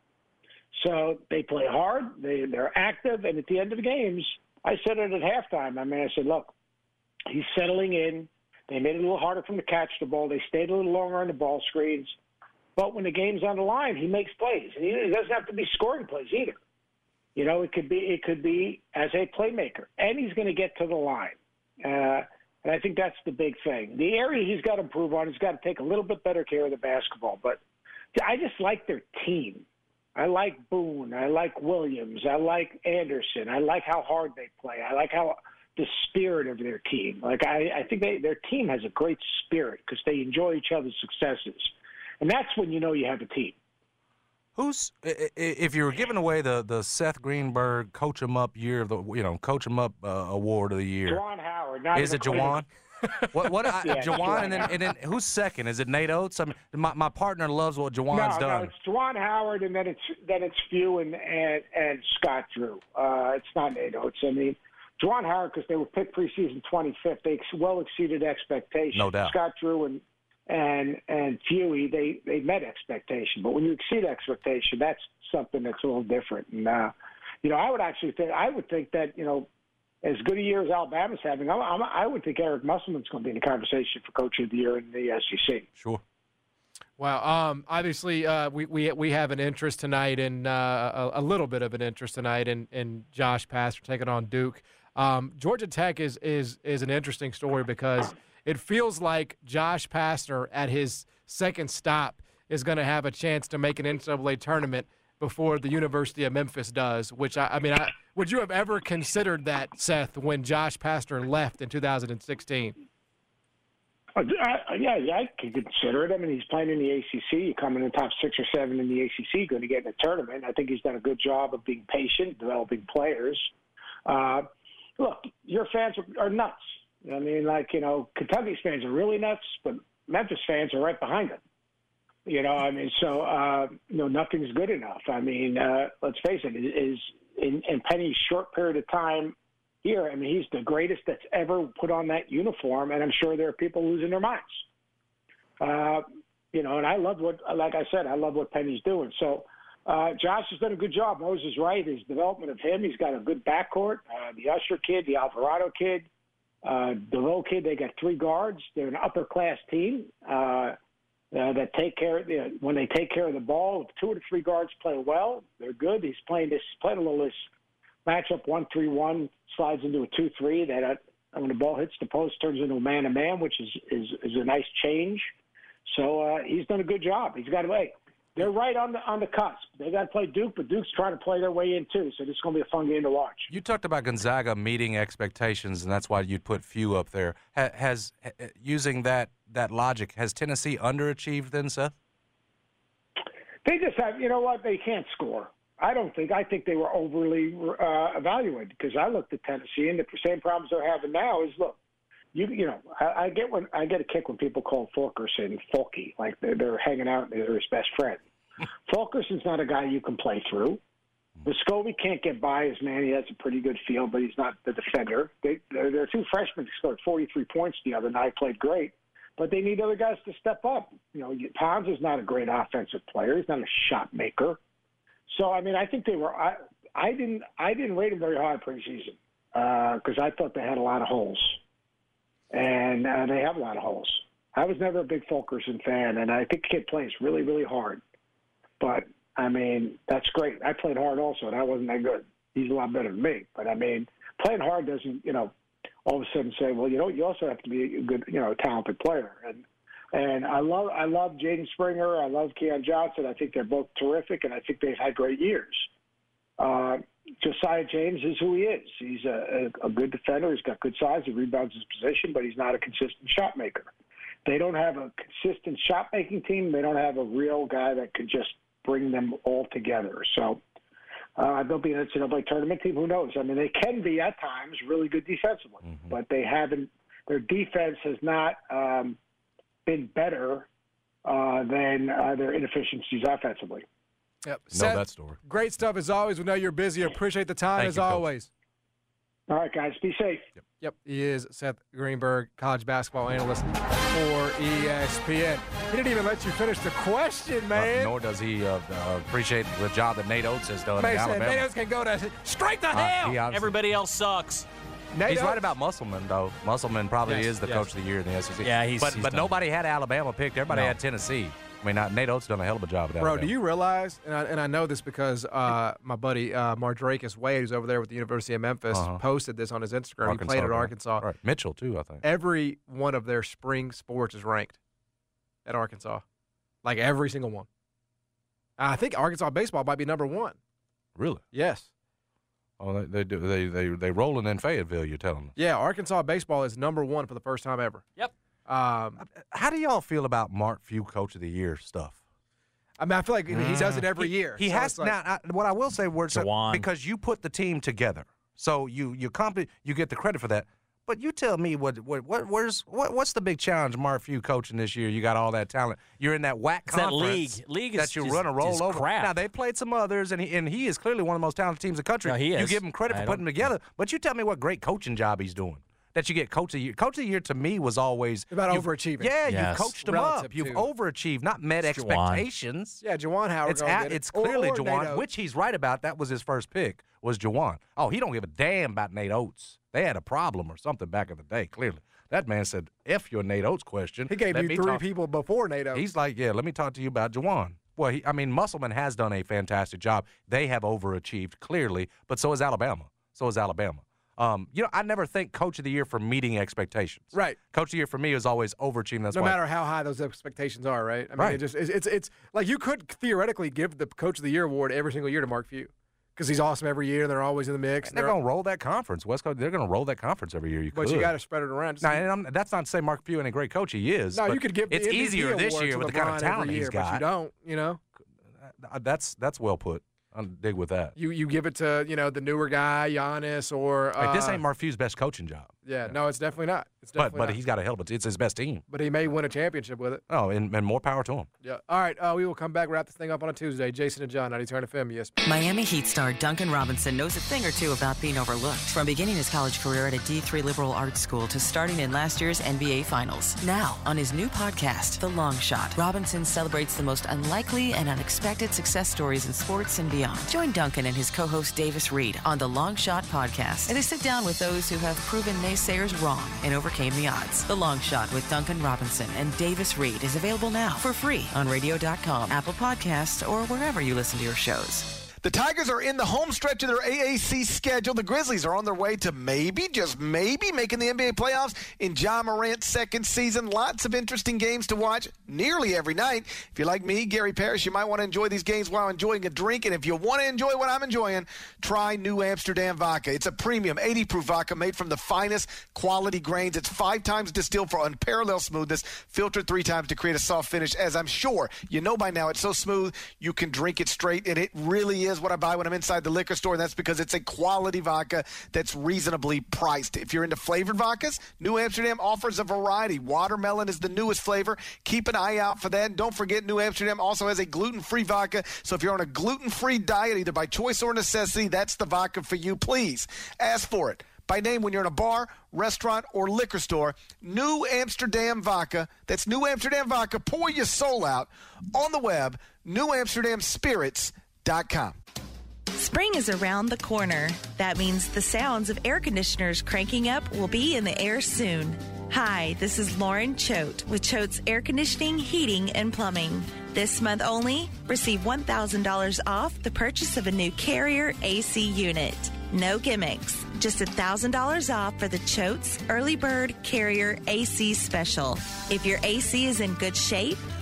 So they play hard. They they're active, and at the end of the games, I said it at halftime. I mean, I said, look. He's settling in. They made it a little harder for him to catch the ball. They stayed a little longer on the ball screens. But when the game's on the line, he makes plays. He doesn't have to be scoring plays either. You know, it could be it could be as a playmaker, and he's going to get to the line. Uh, and I think that's the big thing. The area he's got to improve on, he's got to take a little bit better care of the basketball. But I just like their team. I like Boone. I like Williams. I like Anderson. I like how hard they play. I like how the spirit of their team. Like I, I think they, their team has a great spirit because they enjoy each other's successes, and that's when you know you have a team. Who's if you were giving away the, the Seth Greenberg Coach 'em Up year of the you know Coach 'em Up uh, award of the year? Juwan Howard. Not Is it Juwan? what what I, yeah, Juwan and then, and then who's second? Is it Nate Oates? I mean, my my partner loves what Juwan's no, done. No, it's Juwan Howard, and then it's then it's Few and and, and Scott Drew. Uh, it's not Nate Oates. I mean. Juwan Howard, because they were picked preseason twenty-fifth, they well exceeded expectations. No doubt. Scott Drew and and and Huey, they they met expectation. But when you exceed expectation, that's something that's a little different. And uh, you know, I would actually think I would think that you know, as good a year as Alabama's having, I'm, I'm, I would think Eric Musselman's going to be in the conversation for Coach of the Year in the S E C. Sure. Well, um, obviously, uh, we, we we have an interest tonight, in uh, a, a little bit of an interest tonight in, in Josh Pastner taking on Duke. Um, Georgia Tech is is is an interesting story because it feels like Josh Pastner at his second stop is going to have a chance to make an N C double A tournament before the University of Memphis does. Which I, I mean, I, would you have ever considered that, Seth, when Josh Pastner left in two thousand sixteen? Uh, yeah, yeah, I can consider it. I mean, he's playing in the A C C. You come in the top six or seven in the A C C, going to get in a tournament. I think he's done a good job of being patient, developing players. Uh, look, your fans are, are nuts. I mean, like, you know, Kentucky's fans are really nuts, but Memphis fans are right behind them. You know, I mean, so, uh, you know, nothing's good enough. I mean, uh, let's face it, is in, in Penny's short period of time here, I mean, he's the greatest that's ever put on that uniform, and I'm sure there are people losing their minds. Uh, you know, and I love what, like I said, I love what Penny's doing. So uh, Josh has done a good job. Moses is right. His development of him, he's got a good backcourt. Uh, the Usher kid, the Alvarado kid, uh, DeVoe kid, they got three guards. They're an upper-class team uh, uh, that take care of, you know, when they take care of the ball, if two or three guards play well, they're good. He's playing this, playing a little this matchup one three one, slides into a two three. That uh, when the ball hits the post, turns into a man-to-man, which is, is, is a nice change. So uh, he's done a good job. He's got to wait. They're right on the on the cusp. They got to play Duke, but Duke's trying to play their way in too. So this is going to be a fun game to watch. You talked about Gonzaga meeting expectations, and that's why you'd put Few up there. Ha, has using that that logic, has Tennessee underachieved then, Seth? They just have, you know what? They can't score. I don't think. I think they were overly uh, evaluated because I looked at Tennessee, and the same problems they're having now is, look, you you know, I, I get when I get a kick when people call Fulkerson Folky, like they're, they're hanging out and they're his best friend. Fulkerson's not a guy you can play through. Vescovi can't get by his man. He has a pretty good field, but he's not the defender. They, there are two freshmen who scored forty-three points the other night, played great, but they need other guys to step up. You know, Pons is not a great offensive player. He's not a shot maker. So I mean, I think they were. I, I didn't. I didn't rate them very high preseason because uh, I thought they had a lot of holes, and uh, they have a lot of holes. I was never a big Fulkerson fan, and I think the kid plays really, really hard. But I mean, that's great. I played hard also, and I wasn't that good. He's a lot better than me. But I mean, playing hard doesn't, you know, all of a sudden say, well, you know, you also have to be a good, you know, talented player. And And I love I love Jaden Springer. I love Keon Johnson. I think they're both terrific, and I think they've had great years. Uh, Josiah James is who he is. He's a, a, a good defender. He's got good size. He rebounds his position, but he's not a consistent shot maker. They don't have a consistent shot-making team. They don't have a real guy that could just bring them all together. So uh, they'll be an N C double A tournament team. Who knows? I mean, they can be at times really good defensively, mm-hmm. but they haven't their defense has not um, been better uh, than uh, their inefficiencies offensively. Yep. Know Seth, that story. Great stuff as always. We know you're busy. Appreciate the time Thank as you, Coach. always. All right, guys, be safe. Yep. Yep, he is Seth Greenberg, college basketball analyst for E S P N. He didn't even let you finish the question, man. Uh, nor does he uh, uh, appreciate the job that Nate Oates has done Man in said Alabama. Nate Oates can go to straight to Uh, hell. he obviously- Everybody else sucks. Nate He's Oates- right about Musselman, though. Musselman probably Yes, is the yes. coach of the year in the S E C. Yeah, he's- But he's but done. nobody had Alabama picked. Everybody No. had Tennessee. I mean, uh, Nate Oates done a hell of a job with Bro, Alabama. do you realize, and I, and I know this because uh, my buddy uh, Mardrakus Wade, who's over there with the University of Memphis, Uh-huh. posted this on his Instagram. Arkansas, he played at right. Arkansas. Right. Mitchell, too, I think. Every one of their spring sports is ranked at Arkansas. Like every single one. I think Arkansas baseball might be number one. Really? Yes. Oh, they they do, they they they rolling in Fayetteville. You're telling me. Yeah, Arkansas baseball is number one for the first time ever. Yep. Um, How do y'all feel about Mark Few Coach of the Year stuff? I mean, I feel like he does it every year. He So has it's like- now. I, what I will say, word Jawan. because you put the team together, so you you comp- you get the credit for that. But you tell me what what what where's what what's the big challenge, Mark Few coaching this year? You got all that talent. You're in that whack It's that conference league. League is that you just- run a roll just over. crap. Now they played some others, and he and he is clearly one of the most talented teams in the country. No, he You is. give him credit I for don't- putting them together. But you tell me what great coaching job he's doing. That you get coach of the year. Coach of the year to me was always About you've- overachieving. Yeah, Yes. you've coached them Relative up. You've to- overachieved, not met It's Juwan. expectations. Yeah, Jawan Howard. It's gonna at, get it. it's Or- clearly or Nate Jawan, Oates. which he's right about. That was his first pick, was Jawan. Oh, he don't give a damn about Nate Oates. They had a problem or something back in the day, clearly. That man said, F your Nate Oates question. He gave Let you me three talk- people before Nate Oates. He's like, yeah, let me talk to you about Jawan. Well, he, I mean, Musselman has done a fantastic job. They have overachieved, clearly, but so has Alabama. So has Alabama. Um, you know, I never think Coach of the Year for meeting expectations. Right. Coach of the Year for me is always overachieving. That's no why. matter how high those expectations are, right? I mean, Right. it just it's, it's it's like you could theoretically give the Coach of the Year award every single year to Mark Few because he's awesome every year. They're always in the mix. And they're going to roll that conference. West Coast, they're going to roll that conference every year. You but could. you got to spread it around. Just Now, keep- and I'm, that's not to say Mark Few ain't a great coach. He is. no, but you could give the it's M V P easier this award year to with the kind of LeBron talent every he's year, got. But you don't, you know. Uh, That's that's well put. I'll dig with that. You you give it to you know the newer guy, Giannis, or uh, Like, this ain't Mark Few's best coaching job. Yeah, no, it's definitely not. It's But definitely but not. he's got a hell of a. It's his best team. But he may win a championship with it. Oh, and, and more power to him. Yeah. All right. Uh, we will come back, wrap this thing up on a Tuesday. Jason and John, ninety Turn F M, yes. Miami Heat star Duncan Robinson knows a thing or two about being overlooked. From beginning his college career at a D three liberal arts school to starting in last year's N B A Finals. Now, on his new podcast, The Long Shot, Robinson celebrates the most unlikely and unexpected success stories in sports and beyond. Join Duncan and his co-host Davis Reed on The Long Shot podcast, and they sit down with those who have proven naysayers wrong and overcame the odds. The Long Shot with Duncan Robinson and Davis Reed is available now for free on radio dot com, Apple Podcasts, or wherever you listen to your shows. The Tigers are in the home stretch of their A A C schedule. The Grizzlies are on their way to maybe, just maybe, making the N B A playoffs in Ja Morant's second season. Lots of interesting games to watch nearly every night. If you're like me, Gary Parrish, you might want to enjoy these games while enjoying a drink. And if you want to enjoy what I'm enjoying, try New Amsterdam Vodka. It's a premium eighty proof vodka made from the finest quality grains. It's five times distilled for unparalleled smoothness, filtered three times to create a soft finish. As I'm sure you know by now, it's so smooth you can drink it straight, and it really is what I buy when I'm inside the liquor store, and that's because it's a quality vodka that's reasonably priced. If you're into flavored vodkas, New Amsterdam offers a variety. Watermelon is the newest flavor. Keep an eye out for that. And don't forget, New Amsterdam also has a gluten-free vodka, so if you're on a gluten-free diet, either by choice or necessity, that's the vodka for you. Please ask for it by name when you're in a bar, restaurant, or liquor store. New Amsterdam Vodka. That's New Amsterdam Vodka. Pour your soul out on the web, new amsterdam spirits dot com. Spring is around the corner. That means the sounds of air conditioners cranking up will be in the air soon. Hi, this is Lauren Choate with Choate's Air Conditioning, Heating, and Plumbing. This month only, receive one thousand dollars off the purchase of a new Carrier A C unit. No gimmicks, just one thousand dollars off for the Choate's Early Bird Carrier A C Special. If your A C is in good shape,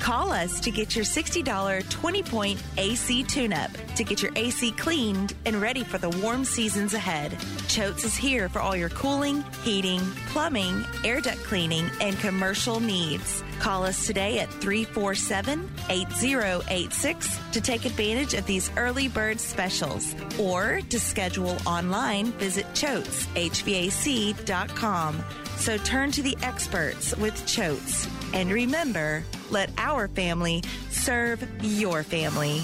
Call us to get your sixty dollars twenty-point A C tune-up to get your A C cleaned and ready for the warm seasons ahead. Choates is here for all your cooling, heating, plumbing, air duct cleaning, and commercial needs. Call us today at three four seven, eight zero eight six to take advantage of these early bird specials. Or to schedule online, visit choates h v a c dot com. So turn to the experts with Choates. And remember, let our family serve your family.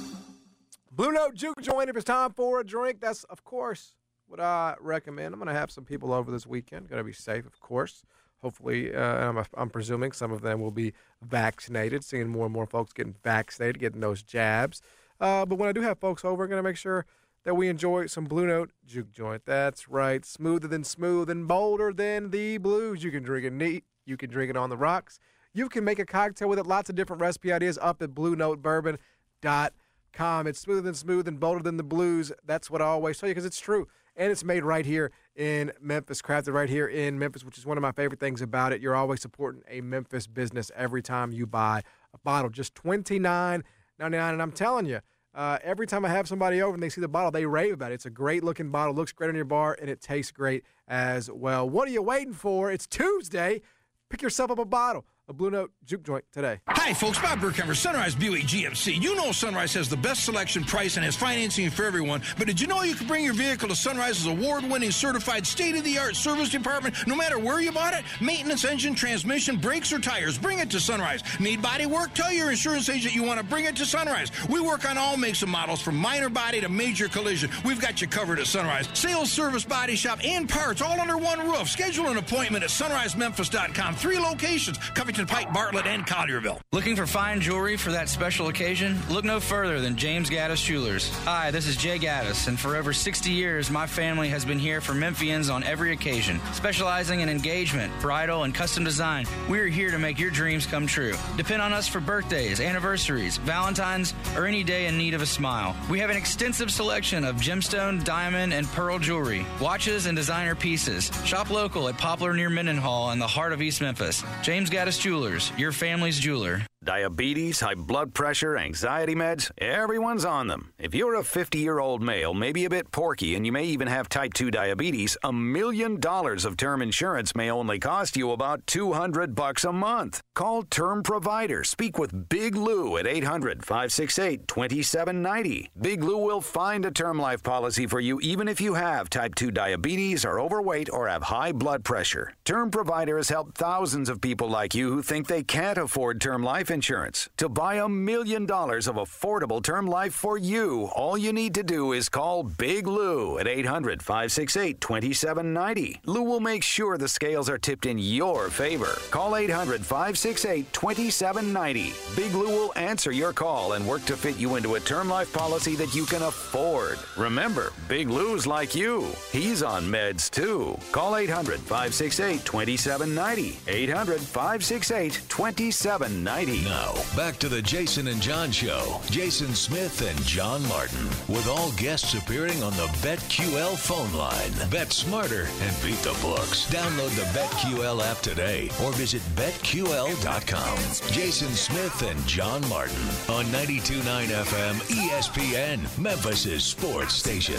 Blue Note Juke Joint, if it's time for a drink, that's, of course, what I recommend. I'm going to have some people over this weekend. Going to be safe, of course. Hopefully, uh, I'm, I'm presuming some of them will be vaccinated, seeing more and more folks getting vaccinated, getting those jabs. Uh, but when I do have folks over, I'm going to make sure that we enjoy some Blue Note Juke Joint. That's right, smoother than smooth and bolder than the blues. You can drink it neat. You can drink it on the rocks. You can make a cocktail with it. Lots of different recipe ideas up at blue note bourbon dot com. It's smoother than smooth and bolder than the blues. That's what I always tell you because it's true. And it's made right here in Memphis, crafted right here in Memphis, which is one of my favorite things about it. You're always supporting a Memphis business every time you buy a bottle. Just twenty-nine ninety-nine. And I'm telling you, Uh, every time I have somebody over and they see the bottle, they rave about it. It's a great-looking bottle, looks great on your bar, and it tastes great as well. What are you waiting for? It's Tuesday. Pick yourself up a bottle of Blue Note Juke Joint today. Hi, folks. Bob Burkhammer, Sunrise Buick G M C. You know Sunrise has the best selection, price, and has financing for everyone. But did you know you can bring your vehicle to Sunrise's award-winning, certified, state-of-the-art service department no matter where you bought it? Maintenance, engine, transmission, brakes, or tires. Bring it to Sunrise. Need body work? Tell your insurance agent you want to bring it to Sunrise. We work on all makes and models, from minor body to major collision. We've got you covered at Sunrise. Sales, service, body shop, and parts all under one roof. Schedule an appointment at sunrise memphis dot com. Three locations: Covington Pike, Bartlett, and Collierville. Looking for fine jewelry for that special occasion? Look no further than James Gaddis Jewelers. Hi, this is Jay Gaddis, and for over sixty years, my family has been here for Memphians on every occasion. Specializing in engagement, bridal, and custom design, we are here to make your dreams come true. Depend on us for birthdays, anniversaries, Valentine's, or any day in need of a smile. We have an extensive selection of gemstone, diamond, and pearl jewelry, watches, and designer pieces. Shop local at Poplar near Mendenhall in the heart of East Memphis. James Gaddis Jewelers, your family's jeweler. Diabetes, high blood pressure, anxiety meds, everyone's on them. If you're a fifty-year-old male, maybe a bit porky, and you may even have type two diabetes, a million dollars of term insurance may only cost you about two hundred bucks a month. Call Term Provider. Speak with Big Lou at eight hundred, five six eight, two seven nine zero. Big Lou will find a term life policy for you even if you have type two diabetes, are overweight, or have high blood pressure. Term Provider has helped thousands of people like you who think they can't afford term life insurance. To buy a million dollars of affordable term life for you, all you need to do is call Big Lou at eight hundred, five six eight, two seven nine zero. Lou will make sure the scales are tipped in your favor. Call eight hundred, five six eight, two seven nine zero. Big Lou will answer your call and work to fit you into a term life policy that you can afford. Remember, Big Lou's like you. He's on meds too. Call eight hundred, five six eight, two seven nine zero. eight hundred, five six eight, two seven nine zero. Now, back to the Jason and John Show. Jason Smith and John Martin, with all guests appearing on the BetQL phone line. Bet smarter and beat the books. Download the BetQL app today or visit bet Q L dot com. Jason Smith and John Martin on ninety-two point nine F M E S P N, Memphis' sports station.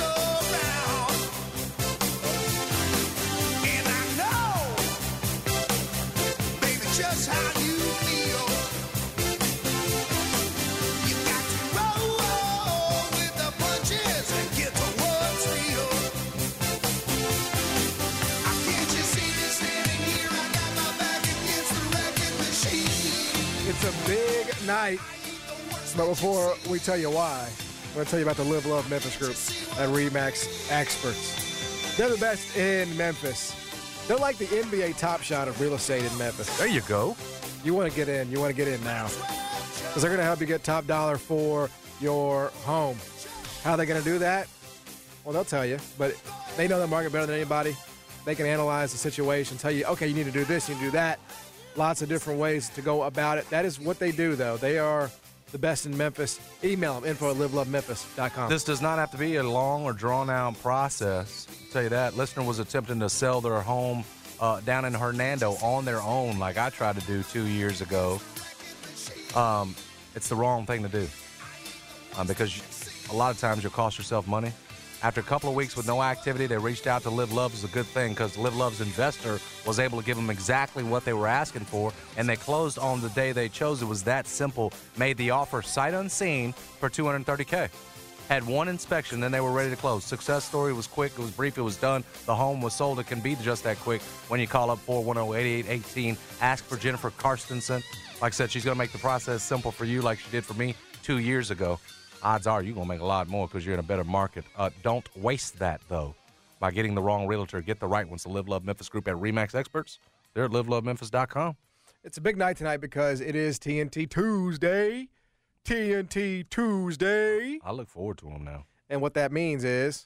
Just how you feel. You got to roll with the punches and get to what's real. I can't you see me standing here? I got my back against the wrecking machine. It's a big night. But before we tell you why, I'm going to tell you about the Live Love Memphis group at RE/MAX Experts. They're the best in Memphis. They're like the N B A Top Shot of real estate in Memphis. There you go. You want to get in. You want to get in now. Because they're going to help you get top dollar for your home. How are they going to do that? Well, they'll tell you. But they know the market better than anybody. They can analyze the situation, tell you, okay, you need to do this, you need to do that. Lots of different ways to go about it. That is what they do, though. They are the best in Memphis. Email them, info at live love memphis dot com. This does not have to be a long or drawn-out process. I'll tell you that. Listener was attempting to sell their home uh, down in Hernando on their own, like I tried to do two years ago. Um, it's the wrong thing to do um, because you, a lot of times you'll cost yourself money. After a couple of weeks with no activity, they reached out to Live Love. It was a good thing because Live Love's investor was able to give them exactly what they were asking for, and they closed on the day they chose. It was that simple. Made the offer sight unseen for two hundred thirty K. Had one inspection, then they were ready to close. Success story was quick. It was brief. It was done. The home was sold. It can be just that quick when you call up four one zero, eight eight one eight. Ask for Jennifer Karstensen. Like I said, she's going to make the process simple for you like she did for me two years ago. Odds are you're going to make a lot more because you're in a better market. Uh, don't waste that, though, by getting the wrong realtor. Get the right ones. The Live Love Memphis Group at RE/MAX Experts. They're at live love memphis dot com. It's a big night tonight because it is T N T Tuesday. T N T Tuesday. I look forward to them now. And what that means is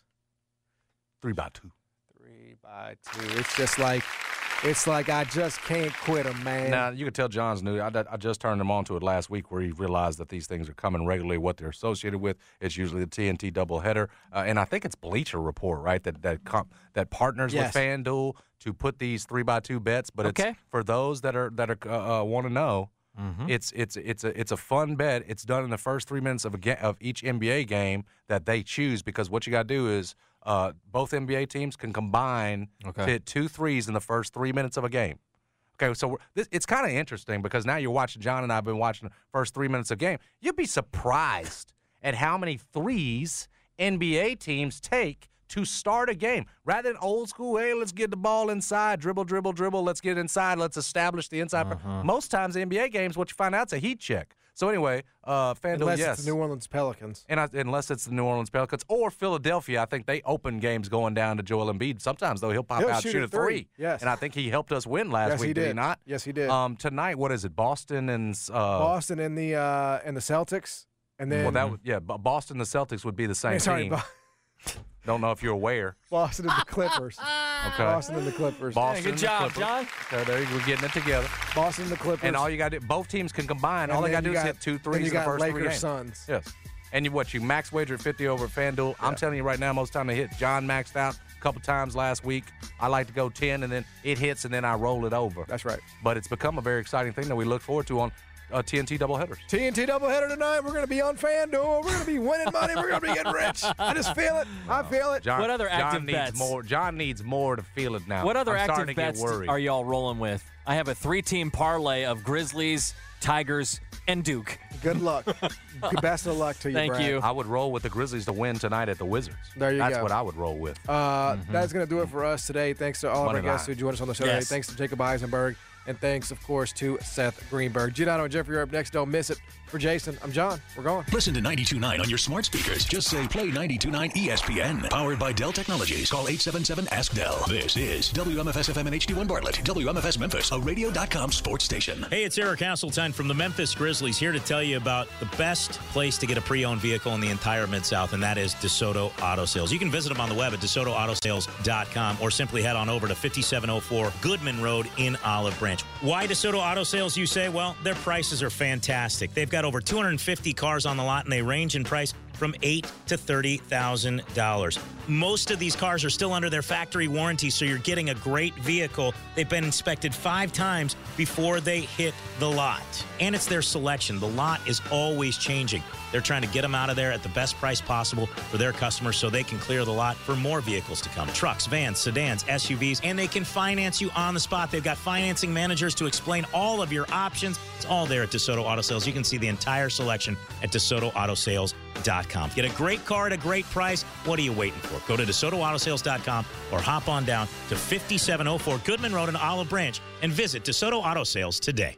three by two. Three by two. It's just like it's like I just can't quit them, man. Now, you can tell John's new. I, I just turned him on to it last week where he realized that these things are coming regularly, what they're associated with. It's usually the T N T doubleheader. Uh, and I think it's Bleacher Report, right, that that comp, that partners Yes. with FanDuel to put these three by two bets. But Okay. it's for those that are that are uh, uh, want to know. Mhm. It's it's it's a it's a fun bet. It's done in the first three minutes of a ga- of each N B A game that they choose because what you got to do is uh, both N B A teams can combine Okay. to hit two threes in the first three minutes of a game. Okay, so we're, this, it's kind of interesting because now you're watching. John and I have been watching the first three minutes of a game. You'd be surprised at how many threes N B A teams take to start a game. Rather than old school, hey, let's get the ball inside, dribble, dribble, dribble, let's get inside, let's establish the inside. Uh-huh. Most times in N B A games, what you find out is a heat check. So anyway, uh, FanDuel, Unless yes. it's the New Orleans Pelicans. And I, unless it's the New Orleans Pelicans or Philadelphia, I think they open games going down to Joel Embiid. Sometimes, though, he'll pop He'll out shoot shoot a a three. three, yes. And I think he helped us win last Yes, week, he did he did. not? Yes, he did. Um, tonight, what is it? Boston and uh, Boston and the uh, and the Celtics, and then well, that would, yeah, but Boston and the Celtics would be the same Hey, sorry, team. Bo- Don't know if you're aware. Boston and the Clippers. Okay. Boston and the Clippers. Boston good and job, the Clippers. John. Okay, there you go. We're getting it together. Boston and the Clippers. And all you got to do, both teams can combine. And all they then got to do you is got- hit two then threes you in the got first three Lakers, games. Suns. Yes. And you what? You max wager at fifty over at FanDuel. I'm telling you right now, most time they hit. John maxed out a couple times last week. I like to go ten, and then it hits, and then I roll it over. That's right. But it's become a very exciting thing that we look forward to on uh, T N T doubleheaders. T N T doubleheader tonight. We're going to be on FanDuel. We're going to be winning money. We're going to be getting rich. I just feel it. I feel it. John, What other active John needs bets? more. John needs more to feel it now. What other I'm starting active to get bets worried. are y'all rolling with? I have a three-team parlay of Grizzlies, Tigers, and Duke. Good luck. Good best of luck to you, Thank Brad. you. I would roll with the Grizzlies to win tonight at the Wizards. There you That's go. what I would roll with. Uh, That's going to do it for us today. Thanks to all of Money our guests line. who joined us on the show Yes. today. Thanks to Jacob Eisenberg. And thanks, of course, to Seth Greenberg. Giordano and Jeffrey are up next. Don't miss it. For Jason, I'm John. We're going. Listen to ninety-two point nine on your smart speakers. Just say play ninety-two point nine E S P N. Powered by Dell Technologies. Call eight seven seven ask Dell. This is W M F S F M and H D one Bartlett. W M F S Memphis, a radio dot com sports station. Hey, it's Eric Hasseltine from the Memphis Grizzlies here to tell you about the best place to get a pre-owned vehicle in the entire Mid-South, and that is DeSoto Auto Sales. You can visit them on the web at DeSoto Auto Sales dot com or simply head on over to fifty-seven oh four Goodman Road in Olive Branch. Why DeSoto Auto Sales, you say? Well, their prices are fantastic. They've got over two hundred fifty cars on the lot, and they range in price from eight thousand to thirty thousand dollars. Most of these cars are still under their factory warranty, so you're getting a great vehicle. They've been inspected five times before they hit the lot. And it's their selection. The lot is always changing. They're trying to get them out of there at the best price possible for their customers so they can clear the lot for more vehicles to come. Trucks, vans, sedans, S U Vs, and they can finance you on the spot. They've got financing managers to explain all of your options. It's all there at DeSoto Auto Sales. You can see the entire selection at DeSoto Auto Sales dot com. Get a great car at a great price. What are you waiting for? Go to DeSoto Auto Sales dot com or hop on down to fifty-seven oh four Goodman Road in Olive Branch and visit DeSoto Auto Sales today.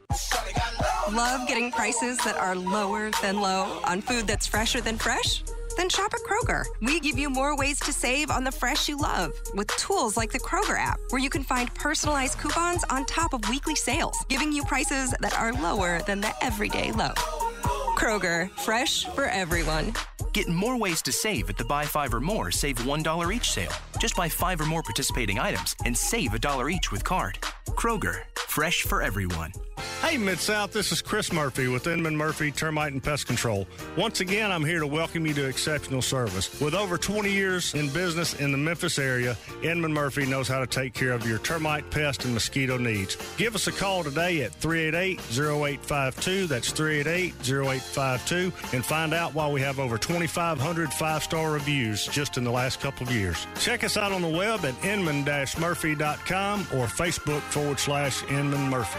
Love getting prices that are lower than low on food that's fresher than fresh? Then shop at Kroger. We give you more ways to save on the fresh you love with tools like the Kroger app, where you can find personalized coupons on top of weekly sales, giving you prices that are lower than the everyday low. Kroger, fresh for everyone. Get more ways to save at the Buy Five or More Save one dollar each sale. Just buy five or more participating items and save a dollar each with card. Kroger, fresh for everyone. Hey, Mid-South, this is Chris Murphy with Inman Murphy Termite and Pest Control. Once again, I'm here to welcome you to exceptional service. With over twenty years in business in the Memphis area, Inman Murphy knows how to take care of your termite, pest, and mosquito needs. Give us a call today at three eight eight, zero eight five two. That's three eight eight, zero eight five two. And find out why we have over twenty-five hundred five-star reviews just in the last couple of years. Check us out on the web at inman dash murphy dot com or Facebook forward slash Inman Murphy.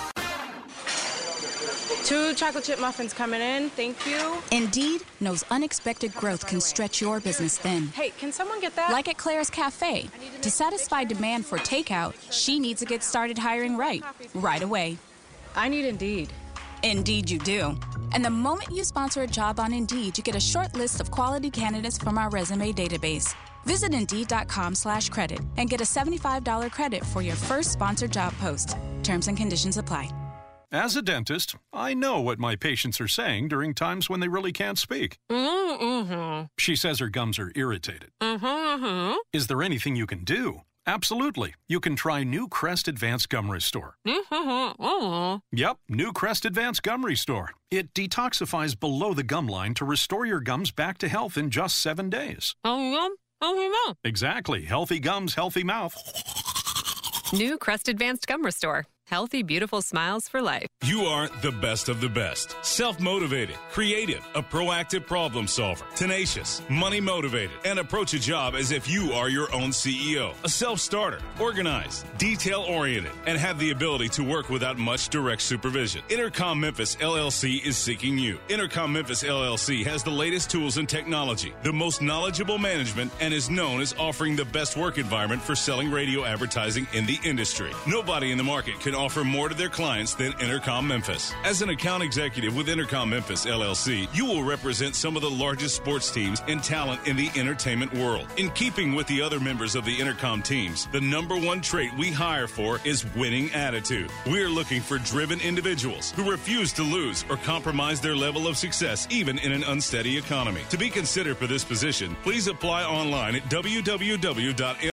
Two chocolate chip muffins coming in. Thank you. Indeed knows unexpected growth can stretch your business thin. Hey, can someone get that? Like at Claire's Cafe. To satisfy demand for takeout, she needs to get started hiring right, right away. I need Indeed. Indeed you do. And the moment you sponsor a job on Indeed, you get a short list of quality candidates from our resume database. Visit Indeed.com slash credit and get a seventy-five dollars credit for your first sponsored job post. Terms and conditions apply. As a dentist, I know what my patients are saying during times when they really can't speak. Mm-hmm. She says her gums are irritated. Mm-hmm. Is there anything you can do? Absolutely. You can try New Crest Advanced Gum Restore. Mm-hmm. Yep, New Crest Advanced Gum Restore. It detoxifies below the gum line to restore your gums back to health in just seven days. Oh, yeah. Exactly. Healthy gums, healthy mouth. New Crest Advanced Gum Restore. Healthy, beautiful smiles for life. You are the best of the best. Self-motivated, creative, a proactive problem solver, tenacious, money-motivated, and approach a job as if you are your own C E O. A self-starter, organized, detail-oriented, and have the ability to work without much direct supervision. Intercom Memphis L L C is seeking you. Intercom Memphis L L C has the latest tools and technology, the most knowledgeable management, and is known as offering the best work environment for selling radio advertising in the industry. Nobody in the market can offer more to their clients than Intercom Memphis. As an account executive with Intercom Memphis L L C, you will represent some of the largest sports teams and talent in the entertainment world. In keeping with the other members of the Intercom teams, the number one trait we hire for is winning attitude. We're looking for driven individuals who refuse to lose or compromise their level of success even in an unsteady economy. To be considered for this position, please apply online at w w w dot